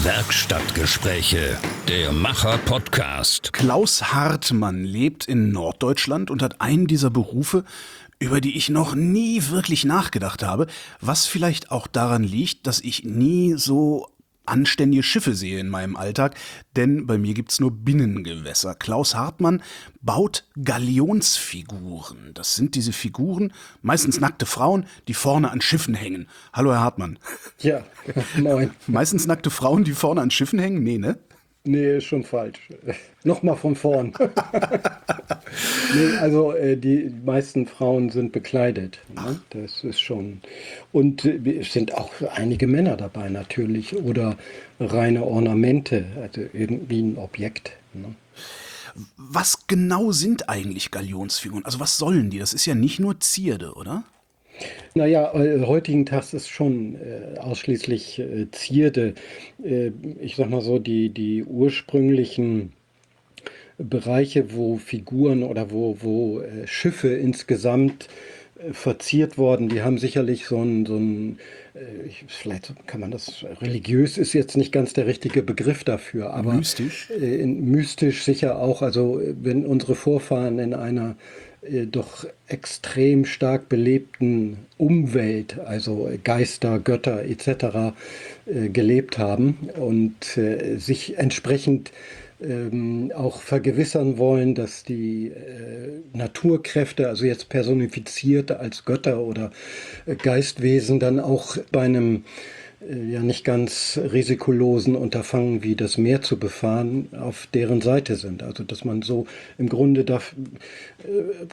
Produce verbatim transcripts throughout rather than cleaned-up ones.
Werkstattgespräche, der Macher-Podcast. Klaus Hartmann lebt in Norddeutschland und hat einen dieser Berufe, über die ich noch nie wirklich nachgedacht habe, was vielleicht auch daran liegt, dass ich nie so anständige Schiffe sehe in meinem Alltag, denn bei mir gibt's nur Binnengewässer. Klaus Hartmann baut Galionsfiguren. Das sind diese Figuren, meistens nackte Frauen, die vorne an Schiffen hängen. Hallo Herr Hartmann. Ja, moin. Meistens nackte Frauen, die vorne an Schiffen hängen? Nee, ne? Nee, ist schon falsch. Nochmal von vorn. Nee, also äh, die meisten Frauen sind bekleidet. Ne? Das ist schon. Und äh, es sind auch einige Männer dabei natürlich. Oder reine Ornamente, also irgendwie ein Objekt. Ne? Was genau sind eigentlich Galionsfiguren? Also was sollen die? Das ist ja nicht nur Zierde, oder? Naja, äh, heutigen Tag ist schon äh, ausschließlich äh, Zierde. Äh, ich sag mal so, die, die ursprünglichen Bereiche, wo Figuren oder wo, wo äh, Schiffe insgesamt äh, verziert wurden, die haben sicherlich so ein, so ein äh, ich, vielleicht kann man das, religiös ist jetzt nicht ganz der richtige Begriff dafür, aber mystisch? Äh, in, mystisch sicher auch. Also wenn unsere Vorfahren in einer äh, doch extrem stark belebten Umwelt, also Geister, Götter et cetera, äh, gelebt haben und äh, sich entsprechend ähm, auch vergewissern wollen, dass die äh, Naturkräfte, also jetzt personifiziert als Götter oder äh, Geistwesen, dann auch bei einem äh, ja nicht ganz risikolosen Unterfangen wie das Meer zu befahren, auf deren Seite sind. Also dass man so im Grunde darf, äh,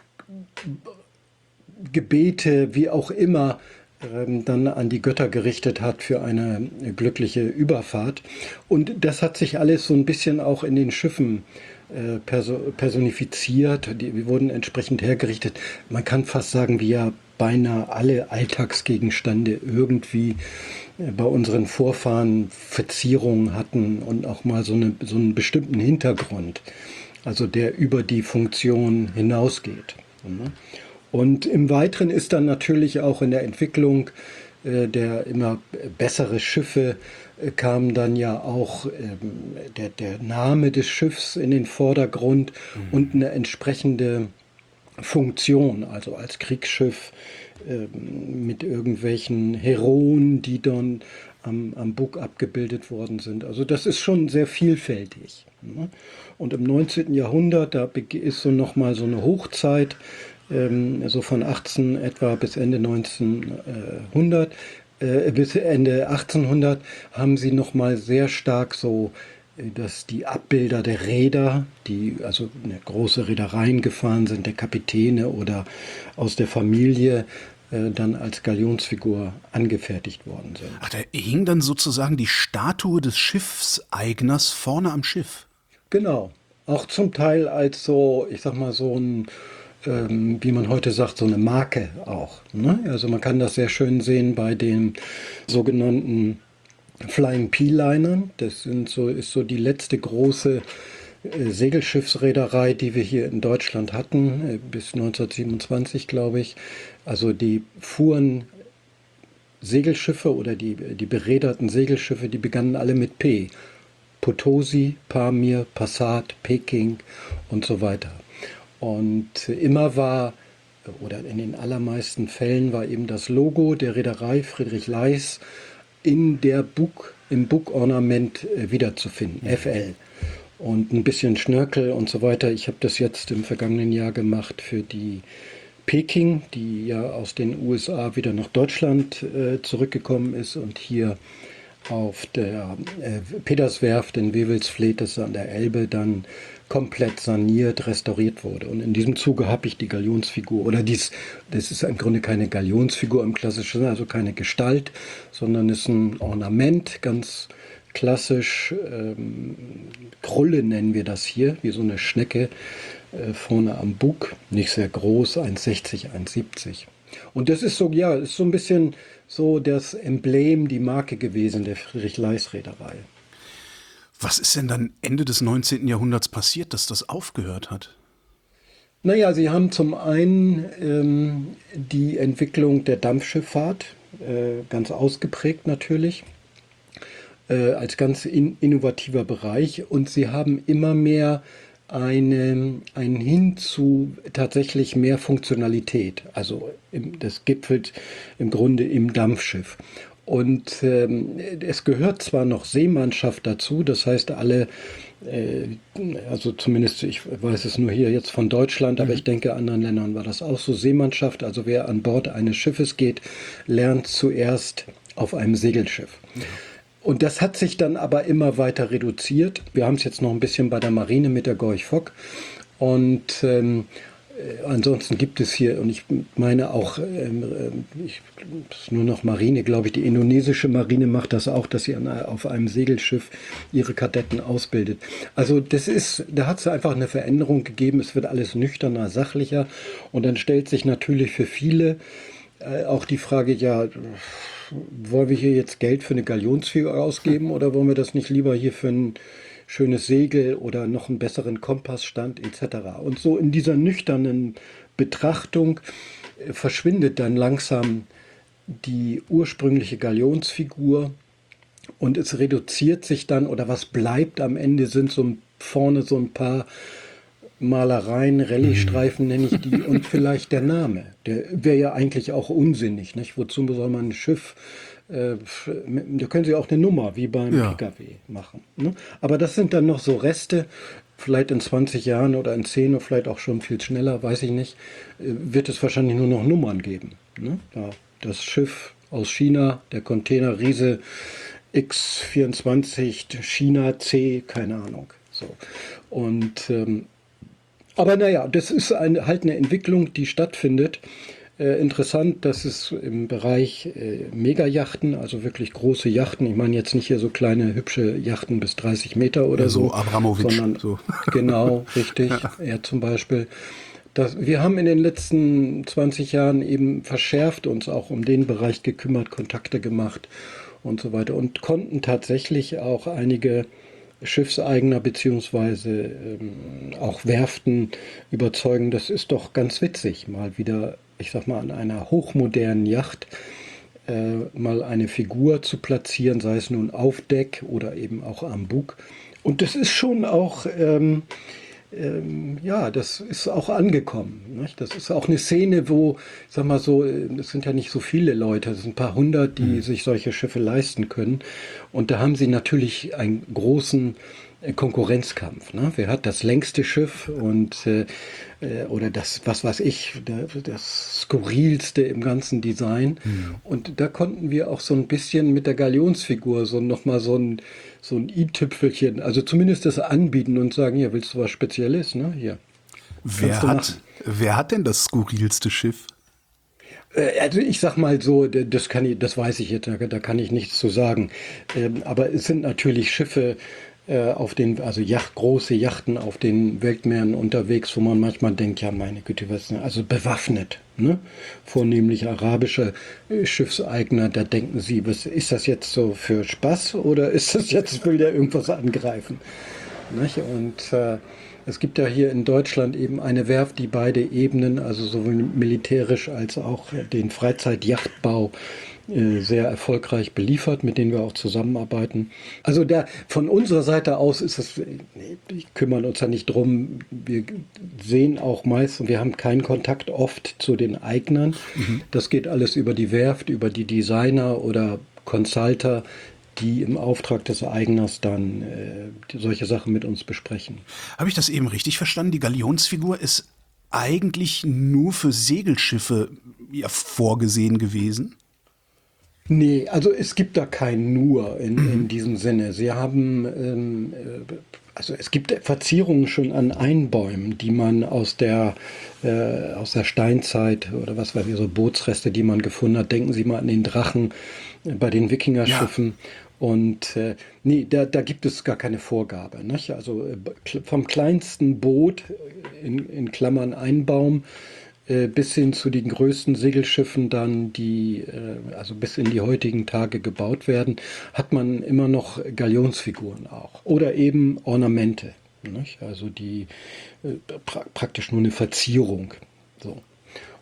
Gebete, wie auch immer, ähm, dann an die Götter gerichtet hat für eine glückliche Überfahrt. Und das hat sich alles so ein bisschen auch in den Schiffen äh, perso- personifiziert. Die, die wurden entsprechend hergerichtet. Man kann fast sagen, wie ja beinahe alle Alltagsgegenstände irgendwie äh, bei unseren Vorfahren Verzierungen hatten und auch mal so, eine, so einen bestimmten Hintergrund, also der über die Funktion hinausgeht. Und im Weiteren ist dann natürlich auch in der Entwicklung äh, der immer bessere Schiffe äh, kam dann ja auch ähm, der, der Name des Schiffs in den Vordergrund mhm. und eine entsprechende Funktion, also als Kriegsschiff äh, mit irgendwelchen Heroen, die dann am, am Bug abgebildet worden sind. Also das ist schon sehr vielfältig. Ne? Und im neunzehnten Jahrhundert, da ist so nochmal so eine Hochzeit, ähm, so von achtzehn etwa bis Ende neunzehnhundert, äh, bis Ende achtzehnhundert haben sie nochmal sehr stark so, dass die Abbilder der Räder, die also eine große Reedereien gefahren sind, der Kapitäne oder aus der Familie, äh, dann als Galionsfigur angefertigt worden sind. Ach, da hing dann sozusagen die Statue des Schiffseigners vorne am Schiff. Genau, auch zum Teil als so, ich sag mal so ein, ähm, wie man heute sagt, so eine Marke auch. Ne? Also man kann das sehr schön sehen bei den sogenannten Flying P-Linern. Das sind so, ist so die letzte große äh, Segelschiffsreederei, die wir hier in Deutschland hatten, äh, bis neunzehnhundertsiebenundzwanzig, glaube ich. Also die fuhren Segelschiffe oder die, die bereederten Segelschiffe, die begannen alle mit P. Potosi, Pamir, Passat, Peking und so weiter. Und immer war, oder in den allermeisten Fällen war eben das Logo der Reederei Friedrich Leis in der Bug, im Bugornament wiederzufinden, F L. Und ein bisschen Schnörkel und so weiter. Ich habe das jetzt im vergangenen Jahr gemacht für die Peking, die ja aus den U S A wieder nach Deutschland äh, zurückgekommen ist und hier auf der äh, Peterswerft in Wewelsfleth, das an der Elbe, dann komplett saniert, restauriert wurde. Und in diesem Zuge habe ich die Galionsfigur, oder dies, das ist im Grunde keine Galionsfigur im klassischen Sinne, also keine Gestalt, sondern ist ein Ornament, ganz klassisch, ähm, Krulle nennen wir das hier, wie so eine Schnecke äh, vorne am Bug, nicht sehr groß, eins sechzig, eins siebzig. Und das ist so, ja, ist so ein bisschen so das Emblem, die Marke gewesen der Friedrich-Leis-Reederei. Was ist denn dann Ende des neunzehnten Jahrhunderts passiert, dass das aufgehört hat? Naja, sie haben zum einen ähm, die Entwicklung der Dampfschifffahrt, äh, ganz ausgeprägt natürlich. äh, als ganz in, innovativer Bereich. Und sie haben immer mehr eine, ein Hin zu tatsächlich mehr Funktionalität. Also im, das gipfelt im Grunde im Dampfschiff. Und ähm, es gehört zwar noch Seemannschaft dazu, das heißt alle, äh, also zumindest, ich weiß es nur hier jetzt von Deutschland, aber ich denke, in anderen Ländern war das auch so, Seemannschaft, also wer an Bord eines Schiffes geht, lernt zuerst auf einem Segelschiff. Und das hat sich dann aber immer weiter reduziert. Wir haben es jetzt noch ein bisschen bei der Marine mit der Gorch Fock. Und ähm, äh, ansonsten gibt es hier, und ich meine auch, ähm, äh, ich, das ist nur noch Marine, glaube ich, die indonesische Marine macht das auch, dass sie an, auf einem Segelschiff ihre Kadetten ausbildet. Also das ist, da hat es einfach eine Veränderung gegeben. Es wird alles nüchterner, sachlicher. Und dann stellt sich natürlich für viele äh, auch die Frage, ja, wollen wir hier jetzt Geld für eine Galionsfigur ausgeben oder wollen wir das nicht lieber hier für ein schönes Segel oder noch einen besseren Kompassstand et cetera. Und so in dieser nüchternen Betrachtung äh, verschwindet dann langsam die ursprüngliche Galionsfigur und es reduziert sich dann, oder was bleibt am Ende, sind so vorne so ein paar Malereien, Rallye-Streifen nenne ich die, und vielleicht der Name. Der wäre ja eigentlich auch unsinnig, nicht? Wozu soll man ein Schiff, äh, da können Sie auch eine Nummer wie beim Ja. P K W machen. Ne? Aber das sind dann noch so Reste, vielleicht in zwanzig Jahren oder in zehn oder vielleicht auch schon viel schneller, weiß ich nicht, äh, wird es wahrscheinlich nur noch Nummern geben. Ne? Ja, das Schiff aus China, der Container Riese X vierundzwanzig, China C, keine Ahnung. So. Und ähm, aber naja, das ist eine, halt eine Entwicklung, die stattfindet. Äh, interessant, dass es im Bereich äh, Megayachten, also wirklich große Yachten, ich meine jetzt nicht hier so kleine, hübsche Yachten bis dreißig Meter oder Ja, so so, Abramowitsch, sondern so. genau, richtig, er zum Beispiel. Das, wir haben in den letzten zwanzig Jahren eben verschärft uns auch um den Bereich gekümmert, Kontakte gemacht und so weiter und konnten tatsächlich auch einige Schiffseigner beziehungsweise ähm, auch Werften überzeugen, das ist doch ganz witzig, mal wieder, ich sag mal, an einer hochmodernen Yacht äh, mal eine Figur zu platzieren, sei es nun auf Deck oder eben auch am Bug. Und das ist schon auch, ähm, ähm, ja, das ist auch angekommen. Nicht? Das ist auch eine Szene, wo, ich sag mal so, es sind ja nicht so viele Leute, es sind ein paar hundert, die mhm. sich solche Schiffe leisten können. Und da haben sie natürlich einen großen äh, Konkurrenzkampf. Ne? Wer hat das längste Schiff und äh, äh, oder das, was weiß ich, der, das skurrilste im ganzen Design. Mhm. Und da konnten wir auch so ein bisschen mit der Galionsfigur so nochmal so ein so ein i-Tüpfelchen, also zumindest das anbieten und sagen, hier, willst du was Spezielles? Ne? Hier. Wer hat, wer hat denn das skurrilste Schiff? Also ich sag mal so, das kann ich, das weiß ich jetzt, da, da kann ich nichts zu sagen. Ähm, aber es sind natürlich Schiffe äh, auf den, also Yacht, große Yachten auf den Weltmeeren unterwegs, wo man manchmal denkt, ja meine Güte, was, also bewaffnet, ne? Vornehmlich arabische äh, Schiffseigner, da denken sie, was ist das jetzt so für Spaß oder ist das jetzt, will der irgendwas angreifen? Nicht? Und äh, es gibt ja hier in Deutschland eben eine Werft, die beide Ebenen, also sowohl militärisch als auch den Freizeitjachtbau äh, sehr erfolgreich beliefert, mit denen wir auch zusammenarbeiten. Also da, von unserer Seite aus ist es, wir kümmern uns da nicht drum, wir sehen auch meist, und wir haben keinen Kontakt oft zu den Eignern. Mhm. Das geht alles über die Werft, über die Designer oder Consulter, die im Auftrag des Eigners dann äh, solche Sachen mit uns besprechen. Habe ich das eben richtig verstanden? Die Galionsfigur ist eigentlich nur für Segelschiffe ja, vorgesehen gewesen? Nee, also es gibt da kein Nur in, in diesem Sinne. Sie haben, ähm, also es gibt Verzierungen schon an Einbäumen, die man aus der, äh, aus der Steinzeit oder was weiß ich, so Bootsreste, die man gefunden hat. Denken Sie mal an den Drachen bei den Wikingerschiffen. Ja. Und äh, nee, da, da gibt es gar keine Vorgabe. Nicht? Also äh, vom kleinsten Boot, in, in Klammern Einbaum, äh, bis hin zu den größten Segelschiffen dann, die äh, also bis in die heutigen Tage gebaut werden, hat man immer noch Galionsfiguren auch. Oder eben Ornamente. Nicht? Also die äh, pra- praktisch nur eine Verzierung. So.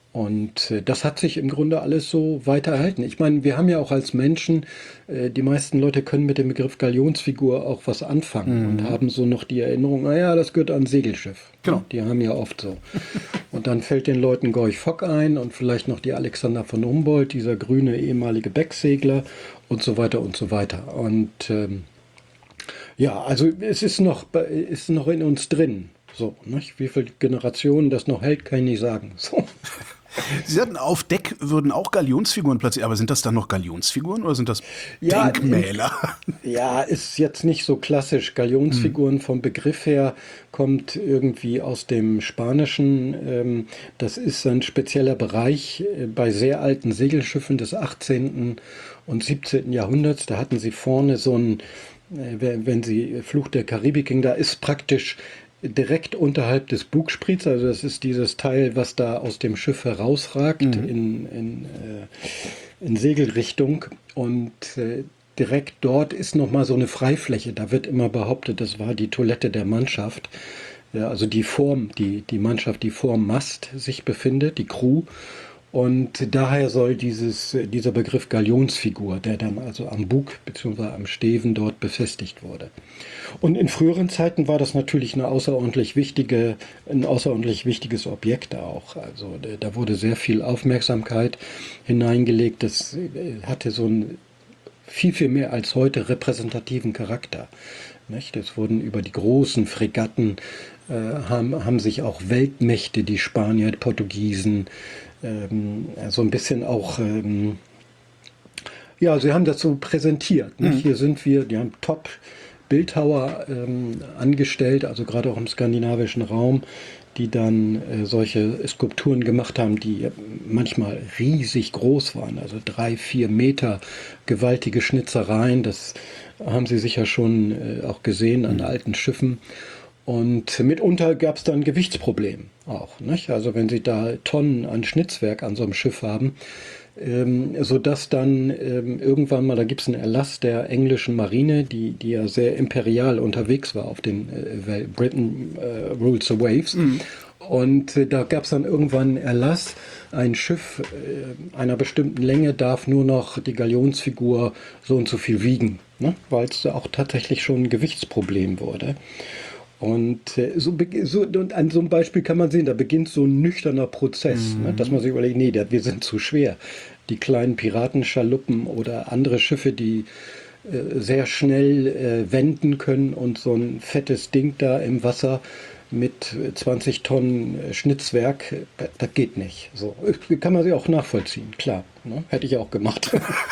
Und äh, das hat sich im Grunde alles so weiter erhalten. Ich meine, wir haben ja auch als Menschen, äh, die meisten Leute können mit dem Begriff Galionsfigur auch was anfangen Mhm. und haben so noch die Erinnerung, naja, das gehört an ein Segelschiff. Genau. Die haben ja oft so. Und dann fällt den Leuten Gorch Fock ein und vielleicht noch die Alexander von Humboldt, dieser grüne ehemalige Becksegler und so weiter und so weiter. Und ähm, ja, also es ist noch, bei- ist noch in uns drin. So, nicht? Wie viele Generationen das noch hält, kann ich nicht sagen. So. Sie sagten, auf Deck würden auch Galionsfiguren platziert, aber sind das dann noch Galionsfiguren oder sind das Ja, Denkmäler? Ja, ist jetzt nicht so klassisch. Galionsfiguren vom Begriff her kommt irgendwie aus dem Spanischen. Ähm, das ist ein spezieller Bereich äh, bei sehr alten Segelschiffen des achtzehnten und siebzehnten Jahrhunderts. Da hatten sie vorne so ein, äh, wenn wenn sie Fluch der Karibik ging, da ist praktisch direkt unterhalb des Bugspriets, also das ist dieses Teil, was da aus dem Schiff herausragt in, in, äh, in Segelrichtung und äh, direkt dort ist nochmal so eine Freifläche. Da wird immer behauptet, das war die Toilette der Mannschaft. Ja, also die Form, die, die Mannschaft, die vorm Mast sich befindet, die Crew. Und daher soll dieses, dieser Begriff Galionsfigur, der dann also am Bug bzw. am Steven dort befestigt wurde. Und in früheren Zeiten war das natürlich eine außerordentlich wichtige, ein außerordentlich wichtiges Objekt auch. Also da wurde sehr viel Aufmerksamkeit hineingelegt. Das äh, hatte so einen viel, viel mehr als heute repräsentativen Charakter. Nicht? Es wurden über die großen Fregatten, äh, haben, haben sich auch Weltmächte, die Spanier, die Portugiesen, ähm, so ein bisschen auch, ähm, ja, sie haben das so präsentiert. Nicht? Hier sind wir, die haben top Bildhauer ähm, angestellt, also gerade auch im skandinavischen Raum, die dann äh, solche Skulpturen gemacht haben, die manchmal riesig groß waren, also drei, vier Meter gewaltige Schnitzereien. Das haben Sie sicher schon äh, auch gesehen an alten Schiffen. Und mitunter gab es dann ein Gewichtsproblem auch. Nicht? Also wenn Sie da Tonnen an Schnitzwerk an so einem Schiff haben, ähm, sodass dann ähm, irgendwann mal, da gibt es einen Erlass der englischen Marine, die, die ja sehr imperial unterwegs war auf den äh, Britain äh, Rules the Waves. Mhm. Und äh, da gab es dann irgendwann einen Erlass, ein Schiff äh, einer bestimmten Länge darf nur noch die Galionsfigur so und so viel wiegen, ne? Weil es auch tatsächlich schon ein Gewichtsproblem wurde. Und, äh, so, so, und an so einem Beispiel kann man sehen, da beginnt so ein nüchterner Prozess, mhm. ne, dass man sich überlegt, nee, wir sind zu schwer. Die kleinen Piratenschaluppen oder andere Schiffe, die äh, sehr schnell äh, wenden können und so ein fettes Ding da im Wasser mit zwanzig Tonnen Schnitzwerk, äh, das geht nicht. So, kann man sich auch nachvollziehen, klar. Ne? Hätte ich auch gemacht.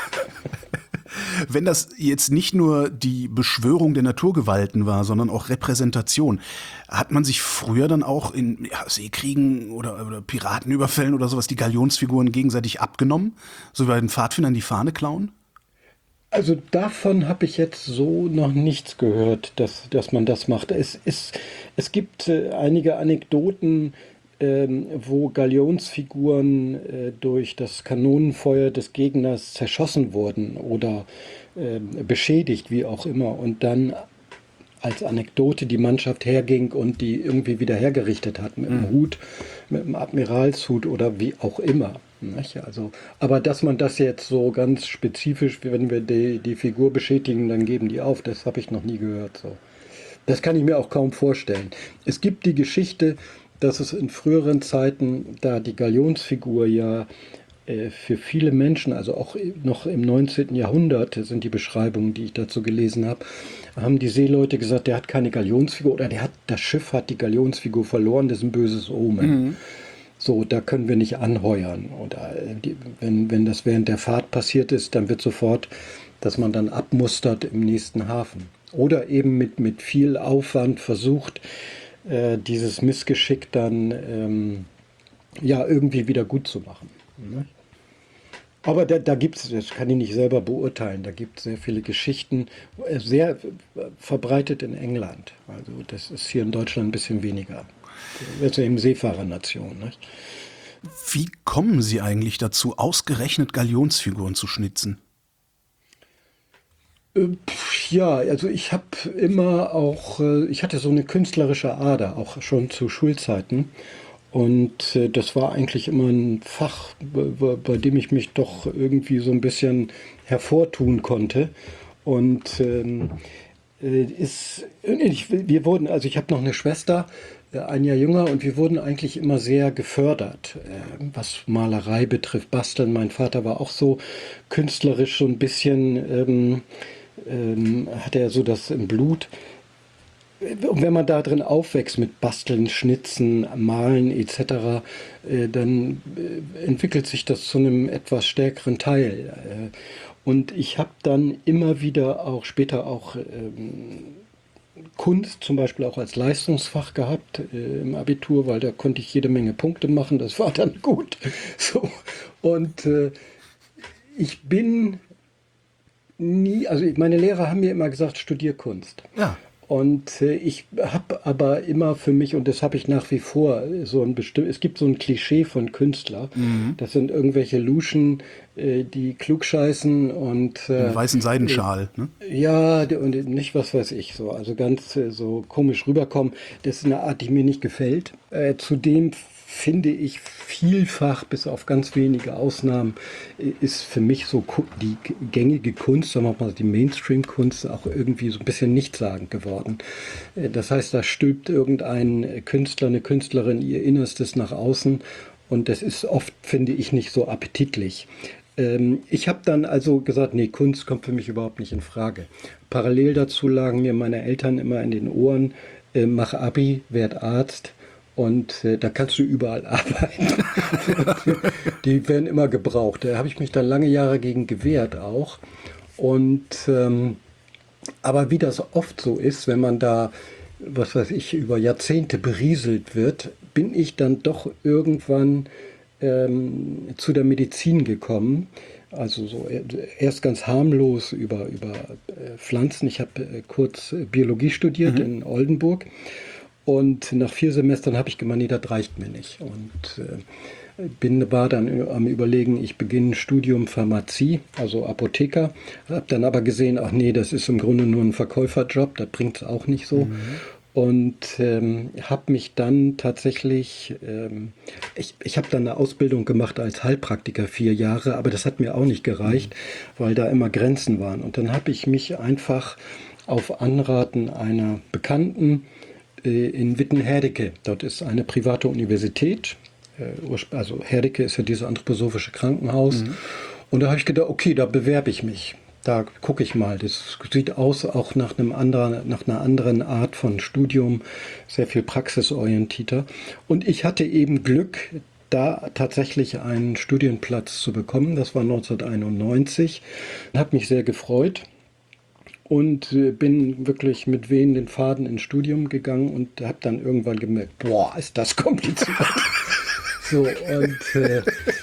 Wenn das jetzt nicht nur die Beschwörung der Naturgewalten war, sondern auch Repräsentation, hat man sich früher dann auch in ja, Seekriegen oder, oder Piratenüberfällen oder sowas die Galionsfiguren gegenseitig abgenommen? So wie bei den Pfadfindern die Fahne klauen? Also davon habe ich jetzt so noch nichts gehört, dass, dass man das macht. Es, ist, es gibt äh, einige Anekdoten, ähm, wo Galionsfiguren äh, durch das Kanonenfeuer des Gegners zerschossen wurden oder äh, beschädigt, wie auch immer, und dann als Anekdote die Mannschaft herging und die irgendwie wieder hergerichtet hat mit dem Mhm. Hut, mit dem Admiralshut oder wie auch immer. Nicht? Also, aber dass man das jetzt so ganz spezifisch, wenn wir die, die Figur beschädigen, dann geben die auf, das habe ich noch nie gehört. So. Das kann ich mir auch kaum vorstellen. Es gibt die Geschichte, dass es in früheren Zeiten, da die Galionsfigur ja äh, für viele Menschen, also auch noch im neunzehnten Jahrhundert, sind die Beschreibungen, die ich dazu gelesen habe, haben die Seeleute gesagt, der hat keine Galionsfigur oder der hat, das Schiff hat die Galionsfigur verloren, das ist ein böses Omen. Mhm. So, da können wir nicht anheuern. Oder die, wenn, wenn das während der Fahrt passiert ist, dann wird sofort, dass man dann abmustert im nächsten Hafen. Oder eben mit, mit viel Aufwand versucht, äh, dieses Missgeschick dann ähm, ja, irgendwie wieder gut zu machen. Ne? Aber da, da gibt es, das kann ich nicht selber beurteilen, da gibt es sehr viele Geschichten, sehr verbreitet in England. Also das ist hier in Deutschland ein bisschen weniger. Das ist eben Seefahrernation. Nicht? Wie kommen Sie eigentlich dazu, ausgerechnet Galionsfiguren zu schnitzen? Ja, also ich habe immer auch, ich hatte so eine künstlerische Ader, auch schon zu Schulzeiten. Und äh, das war eigentlich immer ein Fach, bei, bei dem ich mich doch irgendwie so ein bisschen hervortun konnte. Und ähm, äh, ist, ich, wir wurden, also ich habe noch eine Schwester, äh, ein Jahr jünger, und wir wurden eigentlich immer sehr gefördert, äh, was Malerei betrifft, Basteln. Mein Vater war auch so künstlerisch so ein bisschen, ähm, ähm, hatte er so das im Blut. Und wenn man da drin aufwächst mit Basteln, Schnitzen, Malen et cetera, äh, dann äh, entwickelt sich das zu einem etwas stärkeren Teil. Äh, und ich habe dann immer wieder auch später auch ähm, Kunst zum Beispiel auch als Leistungsfach gehabt äh, im Abitur, weil da konnte ich jede Menge Punkte machen. Das war dann gut. So. Und äh, ich bin nie, also meine Lehrer haben mir immer gesagt, studier Kunst. Ja. Und äh, ich habe aber immer für mich, und das habe ich nach wie vor, so ein bestimmt, es gibt so ein Klischee von Künstler. Mhm. Das sind irgendwelche Luschen, äh, die klugscheißen und äh, einen weißen Seidenschal, ne? Ja, und nicht was weiß ich, so, also ganz äh, so komisch rüberkommen. Das ist eine Art, die mir nicht gefällt. Äh, zudem finde ich vielfach, bis auf ganz wenige Ausnahmen, ist für mich so die gängige Kunst, sagen wir mal die Mainstream-Kunst, auch irgendwie so ein bisschen nichtssagend geworden. Das heißt, da stülpt irgendein Künstler, eine Künstlerin ihr Innerstes nach außen, und das ist oft, finde ich, nicht so appetitlich. Ich habe dann also gesagt, nee, Kunst kommt für mich überhaupt nicht in Frage. Parallel dazu lagen mir meine Eltern immer in den Ohren, mach Abi, werd Arzt. Und äh, da kannst du überall arbeiten. Die werden immer gebraucht. Da habe ich mich dann lange Jahre gegen gewehrt auch. Und ähm, aber wie das oft so ist, wenn man da, was weiß ich, über Jahrzehnte berieselt wird, bin ich dann doch irgendwann ähm, zu der Medizin gekommen. Also so erst ganz harmlos über, über äh, Pflanzen. Ich habe äh, kurz Biologie studiert, mhm, in Oldenburg. Und nach vier Semestern habe ich gemeint, nee, das reicht mir nicht. Und äh, bin, war dann am Überlegen, ich beginne ein Studium Pharmazie, also Apotheker. Habe dann aber gesehen, ach nee, das ist im Grunde nur ein Verkäuferjob, das bringt es auch nicht so. Mhm. Und ähm, habe mich dann tatsächlich, ähm, ich, ich habe dann eine Ausbildung gemacht als Heilpraktiker, vier Jahre, aber das hat mir auch nicht gereicht, mhm, weil da immer Grenzen waren. Und dann habe ich mich einfach auf Anraten einer Bekannten in Witten-Herdecke. Dort ist eine private Universität. Also Herdecke ist ja dieses anthroposophische Krankenhaus. Mhm. Und da habe ich gedacht, okay, da bewerbe ich mich. Da gucke ich mal. Das sieht aus auch nach einem anderen, nach einer anderen Art von Studium, sehr viel praxisorientierter. Und ich hatte eben Glück, da tatsächlich einen Studienplatz zu bekommen. Das war neunzehnhunderteinundneunzig. Habe mich sehr gefreut. Und äh, bin wirklich mit wehenden Faden ins Studium gegangen und habe dann irgendwann gemerkt, boah, ist das kompliziert. So, und äh,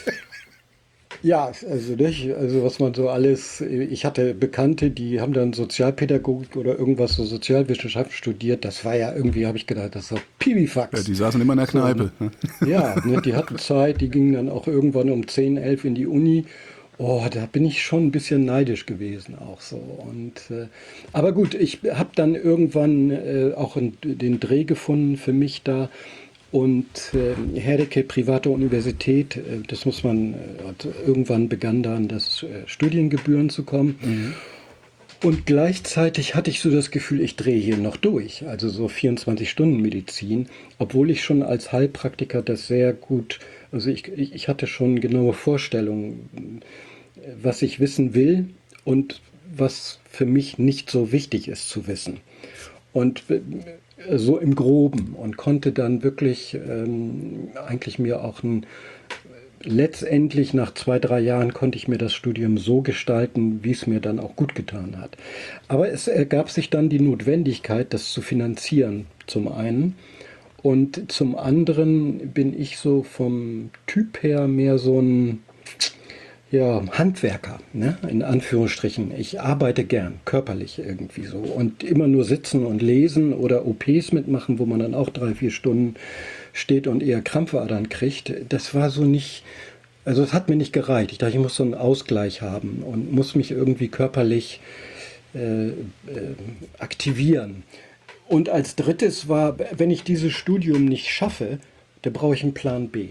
ja, also, nicht, also was man so alles, ich hatte Bekannte, die haben dann Sozialpädagogik oder irgendwas, so Sozialwissenschaft studiert. Das war ja irgendwie, habe ich gedacht, das ist doch Pipifax. Ja, die saßen immer in der Kneipe. So, ja, ne, die hatten Zeit, die gingen dann auch irgendwann um zehn, elf in die Uni. Oh, da bin ich schon ein bisschen neidisch gewesen auch so. Und, äh, aber gut, ich habe dann irgendwann äh, auch in, den Dreh gefunden für mich da. Und äh, Herdecke, private Universität, äh, das muss man, äh, irgendwann begann dann das äh, Studiengebühren zu kommen. Mhm. Und gleichzeitig hatte ich so das Gefühl, ich drehe hier noch durch, also so vierundzwanzig-Stunden-Medizin, obwohl ich schon als Heilpraktiker das sehr gut, also ich, ich hatte schon genaue Vorstellungen, was ich wissen will und was für mich nicht so wichtig ist zu wissen. Und so im Groben, und konnte dann wirklich ähm, eigentlich mir auch ein, letztendlich nach zwei, drei Jahren konnte ich mir das Studium so gestalten, wie es mir dann auch gut getan hat. Aber es ergab sich dann die Notwendigkeit, das zu finanzieren, zum einen. Und zum anderen bin ich so vom Typ her mehr so ein ja, Handwerker, ne? In Anführungsstrichen. Ich arbeite gern, körperlich irgendwie so. Und immer nur sitzen und lesen oder O Ps mitmachen, wo man dann auch drei, vier Stunden steht und eher Krampfadern kriegt. Das war so nicht, also es hat mir nicht gereicht. Ich dachte, ich muss so einen Ausgleich haben und muss mich irgendwie körperlich äh, äh, aktivieren. Und als drittes war, wenn ich dieses Studium nicht schaffe, da brauche ich einen Plan B.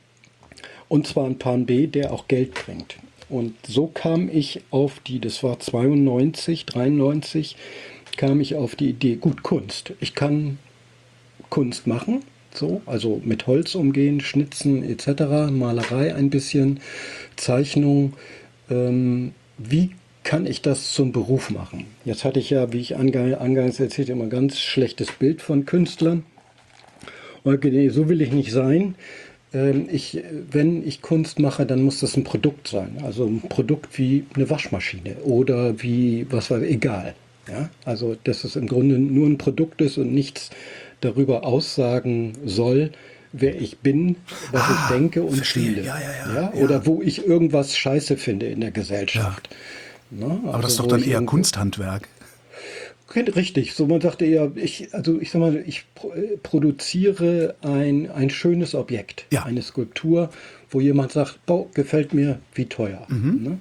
Und zwar einen Plan B, der auch Geld bringt. Und so kam ich auf die, das war zweiundneunzig, dreiundneunzig, kam ich auf die Idee, gut, Kunst. Ich kann Kunst machen, so, also mit Holz umgehen, Schnitzen et cetera, Malerei ein bisschen, Zeichnung. Ähm, wie kann ich das zum Beruf machen? Jetzt hatte ich ja, wie ich angangs erzählt, immer ein ganz schlechtes Bild von Künstlern. Und nee, so will ich nicht sein. Ähm, ich, wenn ich Kunst mache, dann muss das ein Produkt sein. Also ein Produkt wie eine Waschmaschine oder wie, was weiß ich, egal. Ja? Also, dass es im Grunde nur ein Produkt ist und nichts darüber aussagen soll, wer ich bin, was Ah, ich denke und verstehe. fühle. Ja, ja, ja, Ja? ja. Oder wo ich irgendwas scheiße finde in der Gesellschaft. Ne? Aber das ist Also, doch wo dann ich eher irgendwo- Kunsthandwerk. Richtig, so man sagte eher, ich, also ich sag mal, ich pro- äh, produziere ein, ein schönes Objekt, Ja. eine Skulptur, wo jemand sagt, boah, gefällt mir, wie teuer. Mhm. Ne?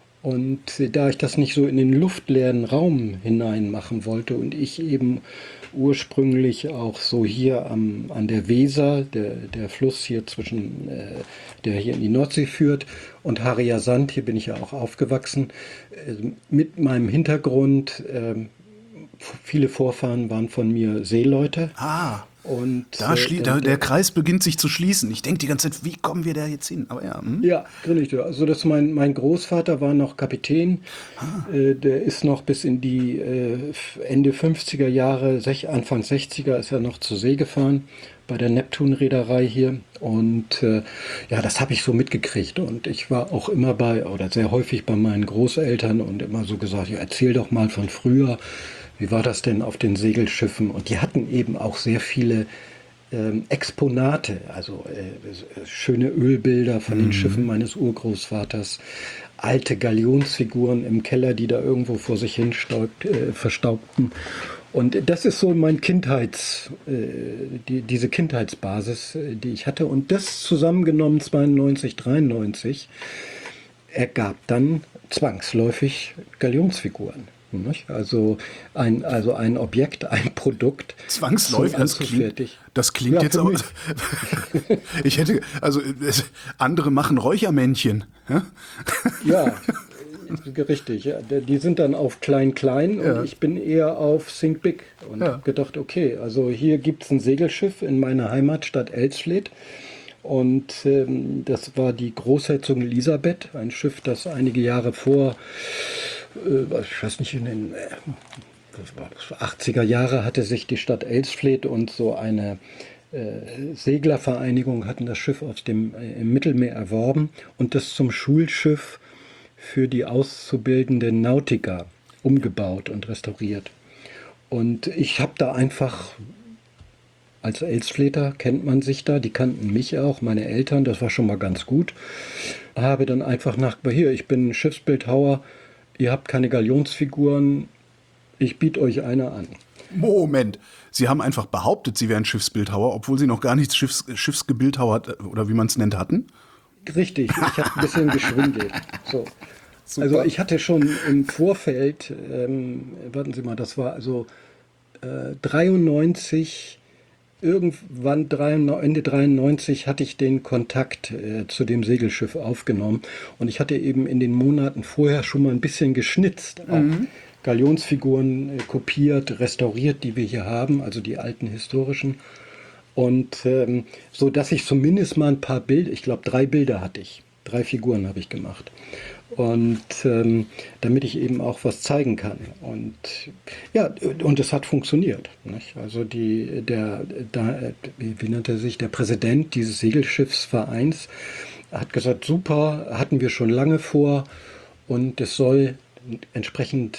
Und äh, da ich das nicht so in den luftleeren Raum hinein machen wollte und ich eben ursprünglich auch so hier am, an der Weser, der, der Fluss hier zwischen, äh, der hier in die Nordsee führt, und Harrier Sand, hier bin ich ja auch aufgewachsen, äh, mit meinem Hintergrund, ähm, viele Vorfahren waren von mir Seeleute. Ah, Und da äh, schlie da, dann- der Kreis beginnt sich zu schließen. Ich denke die ganze Zeit, wie kommen wir da jetzt hin? Aber ja, hm? Ja, richtig. Also das mein, mein Großvater war noch Kapitän. Äh, der ist noch bis in die äh, Ende fünfziger Jahre, sech, Anfang sechziger ist er noch zur See gefahren bei der Neptun-Reederei hier. Und äh, ja, das habe ich so mitgekriegt. Und ich war auch immer bei, oder sehr häufig bei meinen Großeltern und immer so gesagt, ja, erzähl doch mal von früher. Wie war das denn auf den Segelschiffen? Und die hatten eben auch sehr viele ähm, Exponate, also äh, schöne Ölbilder von den Schiffen meines Urgroßvaters, alte Galionsfiguren im Keller, die da irgendwo vor sich hin staubt, äh, verstaubten. Und das ist so mein Kindheits, äh, die, diese Kindheitsbasis, äh, die ich hatte. Und das zusammengenommen zweiundneunzig, dreiundneunzig ergab dann zwangsläufig Galionsfiguren. Nicht? Also ein, also ein Objekt, ein Produkt. Zwangsläufig, zum das klingt, Anzufertigen. das klingt Ja, jetzt für auch. mich. Ich hätte, also es, andere machen Räuchermännchen. Ja? Ja, richtig. Ja. Die sind dann auf Klein-Klein Ja. und ich bin eher auf Think Big. Und Ja. habe gedacht, okay, also hier gibt es ein Segelschiff in meiner Heimatstadt Elsfleth. Und ähm, das war die Großherzogin Elisabeth, ein Schiff, das einige Jahre vor, äh, ich weiß nicht, in den äh, das war das achtziger Jahre hatte sich die Stadt Elsfleth und so eine äh, Seglervereinigung hatten das Schiff aus dem äh, im Mittelmeer erworben und das zum Schulschiff für die auszubildenden Nautiker umgebaut und restauriert. Und ich habe da einfach, als Elsflether kennt man sich da, die kannten mich auch, meine Eltern, das war schon mal ganz gut. Habe dann einfach nach, hier, ich bin Schiffsbildhauer, ihr habt keine Galionsfiguren, ich biete euch eine an. Moment, Sie haben einfach behauptet, Sie wären Schiffsbildhauer, obwohl Sie noch gar nichts Schiffs, Schiffsgebildhauert oder wie man es nennt hatten? Richtig, ich habe ein bisschen geschwindelt. So. Super. Also ich hatte schon im Vorfeld, ähm, warten Sie mal, das war also äh, dreiundneunzig, irgendwann dreiundneunzig, Ende dreiundneunzig hatte ich den Kontakt äh, zu dem Segelschiff aufgenommen und ich hatte eben in den Monaten vorher schon mal ein bisschen geschnitzt, auch Galionsfiguren äh, kopiert, restauriert, die wir hier haben, also die alten historischen. Und ähm, so, dass ich zumindest mal ein paar Bilder, ich glaube drei Bilder hatte ich, drei Figuren habe ich gemacht. Und ähm, damit ich eben auch was zeigen kann. Und ja, und es hat funktioniert. Nicht? Also die, der, da, wie, wie nannte er sich, der Präsident dieses Segelschiffsvereins hat gesagt, super, hatten wir schon lange vor und es soll entsprechend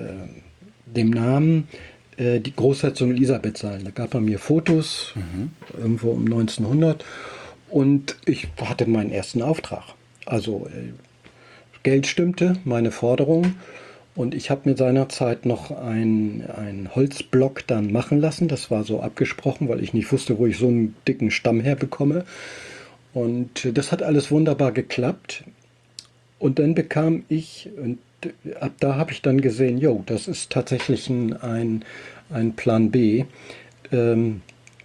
äh, dem Namen äh, die Großherzogin Elisabeth sein. Da gab er mir Fotos, irgendwo um neunzehnhundert und ich hatte meinen ersten Auftrag. Also äh, Geld stimmte, meine Forderung. Und ich habe mir seinerzeit noch einen Holzblock dann machen lassen. Das war so abgesprochen, weil ich nicht wusste, wo ich so einen dicken Stamm herbekomme. Und das hat alles wunderbar geklappt. Und dann bekam ich, und ab da habe ich dann gesehen, jo, das ist tatsächlich ein, ein, ein Plan B. Ähm,